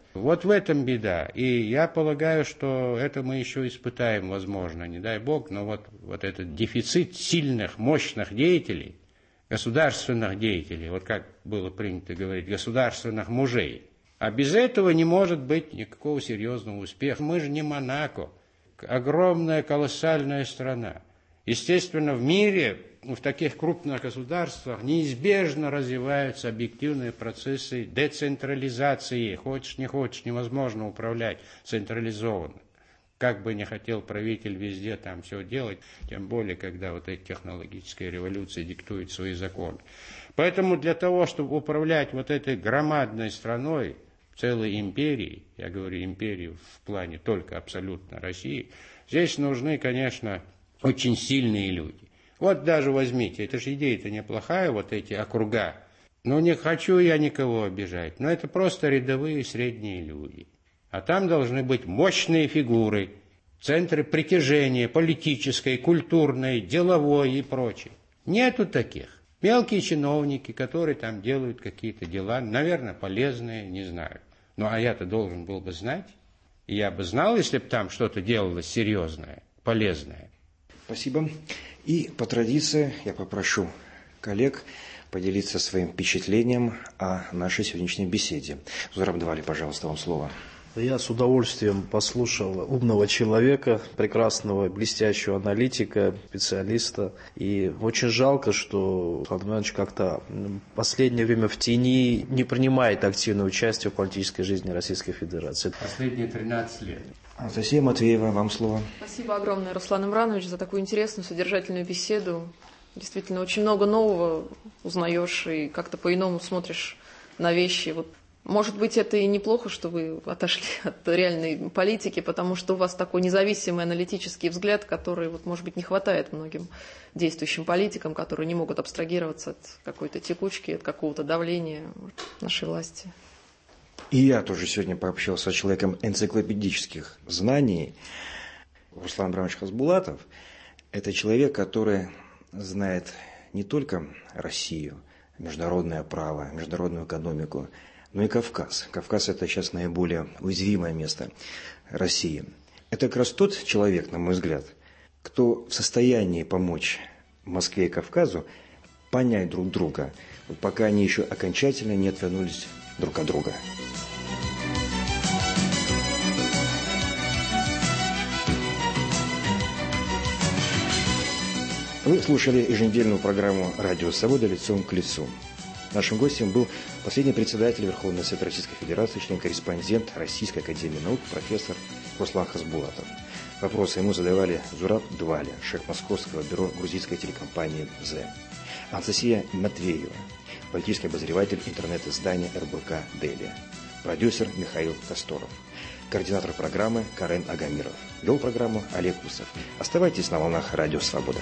Вот в этом беда. И я полагаю, что это мы еще испытаем, возможно, не дай бог, но вот этот дефицит сильных, мощных деятелей, государственных деятелей, вот как было принято говорить, государственных мужей. А без этого не может быть никакого серьезного успеха. Мы же не Монако, огромная, колоссальная страна. Естественно, в мире, в таких крупных государствах неизбежно развиваются объективные процессы децентрализации. Хочешь, не хочешь, невозможно управлять централизованно. Как бы не хотел правитель везде там все делать, тем более, когда вот эта технологическая революция диктует свои законы. Поэтому для того, чтобы управлять вот этой громадной страной, целой империей, я говорю империю в плане только абсолютно России, здесь нужны, конечно, очень сильные люди. Вот даже возьмите, это же идея-то неплохая, вот эти округа. Но не хочу я никого обижать, но это просто рядовые средние люди. А там должны быть мощные фигуры, центры притяжения политической, культурной, деловой и прочее. Нету таких. Мелкие чиновники, которые там делают какие-то дела, наверное, полезные, не знаю. Ну, а я-то должен был бы знать. И я бы знал, если бы там что-то делалось серьезное, полезное. Спасибо. И по традиции я попрошу коллег поделиться своим впечатлением о нашей сегодняшней беседе. Зураб Двали, пожалуйста, вам слово. Я с удовольствием послушал умного человека, прекрасного, блестящего аналитика, специалиста. И очень жалко, что Руслан Иванович как-то в последнее время в тени не принимает активное участие в политической жизни Российской Федерации. Последние 13 лет. Анастасия Матвеева, вам слово. Спасибо огромное, Руслан Имранович, за такую интересную, содержательную беседу. Действительно, очень много нового узнаешь и как-то по-иному смотришь на вещи. Вот, может быть, это и неплохо, что вы отошли от реальной политики, потому что у вас такой независимый аналитический взгляд, который, вот, может быть, не хватает многим действующим политикам, которые не могут абстрагироваться от какой-то текучки, от какого-то давления нашей власти. И я тоже сегодня пообщался с человеком энциклопедических знаний. Руслан Абрамович Хасбулатов – это человек, который знает не только Россию, международное право, международную экономику, но и Кавказ. Кавказ – это сейчас наиболее уязвимое место России. Это как раз тот человек, на мой взгляд, кто в состоянии помочь Москве и Кавказу понять друг друга, пока они еще окончательно не отвернулись друг от друга. Вы слушали еженедельную программу «Радио Свобода. Лицом к лицу». Нашим гостем был последний председатель Верховного Совета Российской Федерации, член-корреспондент Российской Академии Наук, профессор Руслан Хасбулатов. Вопросы ему задавали Зураб Двали, шеф Московского бюро грузинской телекомпании «ЗЭ», Анастасия Матвеева, политический обозреватель интернет-издания РБК «Дели», продюсер Михаил Косторов, координатор программы Карен Агамиров. Вел программу Олег Усов. Оставайтесь на волнах «Радио Свобода».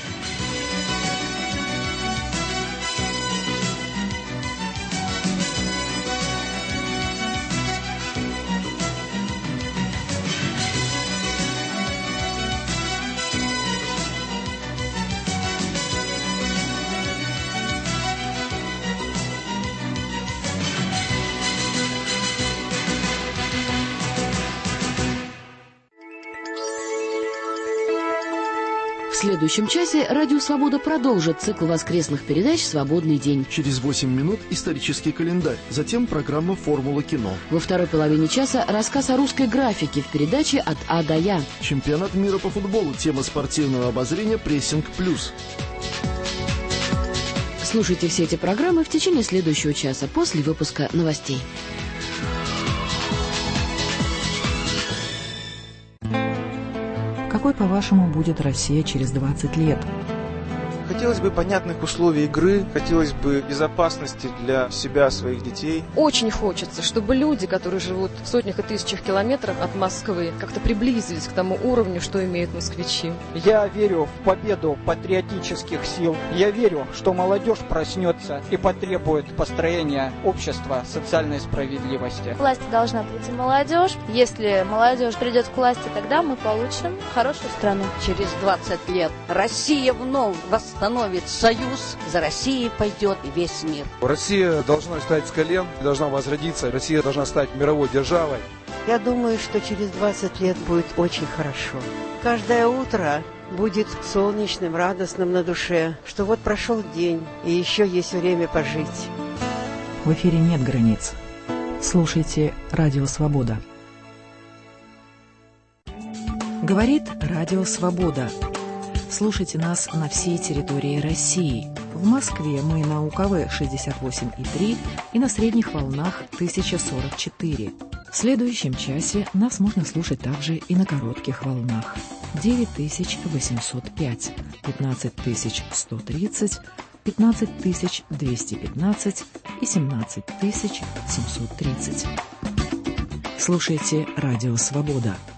В следующем часе «Радио Свобода» продолжит цикл воскресных передач «Свободный день». Через 8 минут исторический календарь, затем программа «Формула кино». Во второй половине часа рассказ о русской графике в передаче «От А до Я». Чемпионат мира по футболу, тема спортивного обозрения «Прессинг плюс». Слушайте все эти программы в течение следующего часа после выпуска новостей. Какой, по-вашему, будет Россия через 20 лет? Хотелось бы понятных условий игры, хотелось бы безопасности для себя, своих детей. Очень хочется, чтобы люди, которые живут в сотнях и тысячах километров от Москвы, как-то приблизились к тому уровню, что имеют москвичи. Я верю в победу патриотических сил. Я верю, что молодежь проснется и потребует построения общества социальной справедливости. Власть должна прийти молодежь. Если молодежь придет к власти, тогда мы получим хорошую страну. Через 20 лет Россия вновь восстанет восстановит союз, за Россией пойдет и весь мир. Россия должна встать с колен, должна возродиться, Россия должна стать мировой державой. Я думаю, что через 20 лет будет очень хорошо. Каждое утро будет солнечным, радостным на душе, что вот прошел день, и еще есть время пожить. В эфире нет границ. Слушайте «Радио Свобода». Говорит «Радио Свобода». Слушайте нас на всей территории России. В Москве мы на УКВ 68,3 и на средних волнах 1044. В следующем часе нас можно слушать также и на коротких волнах 9805, 15130, 15215 и 17730. Слушайте «Радио Свобода».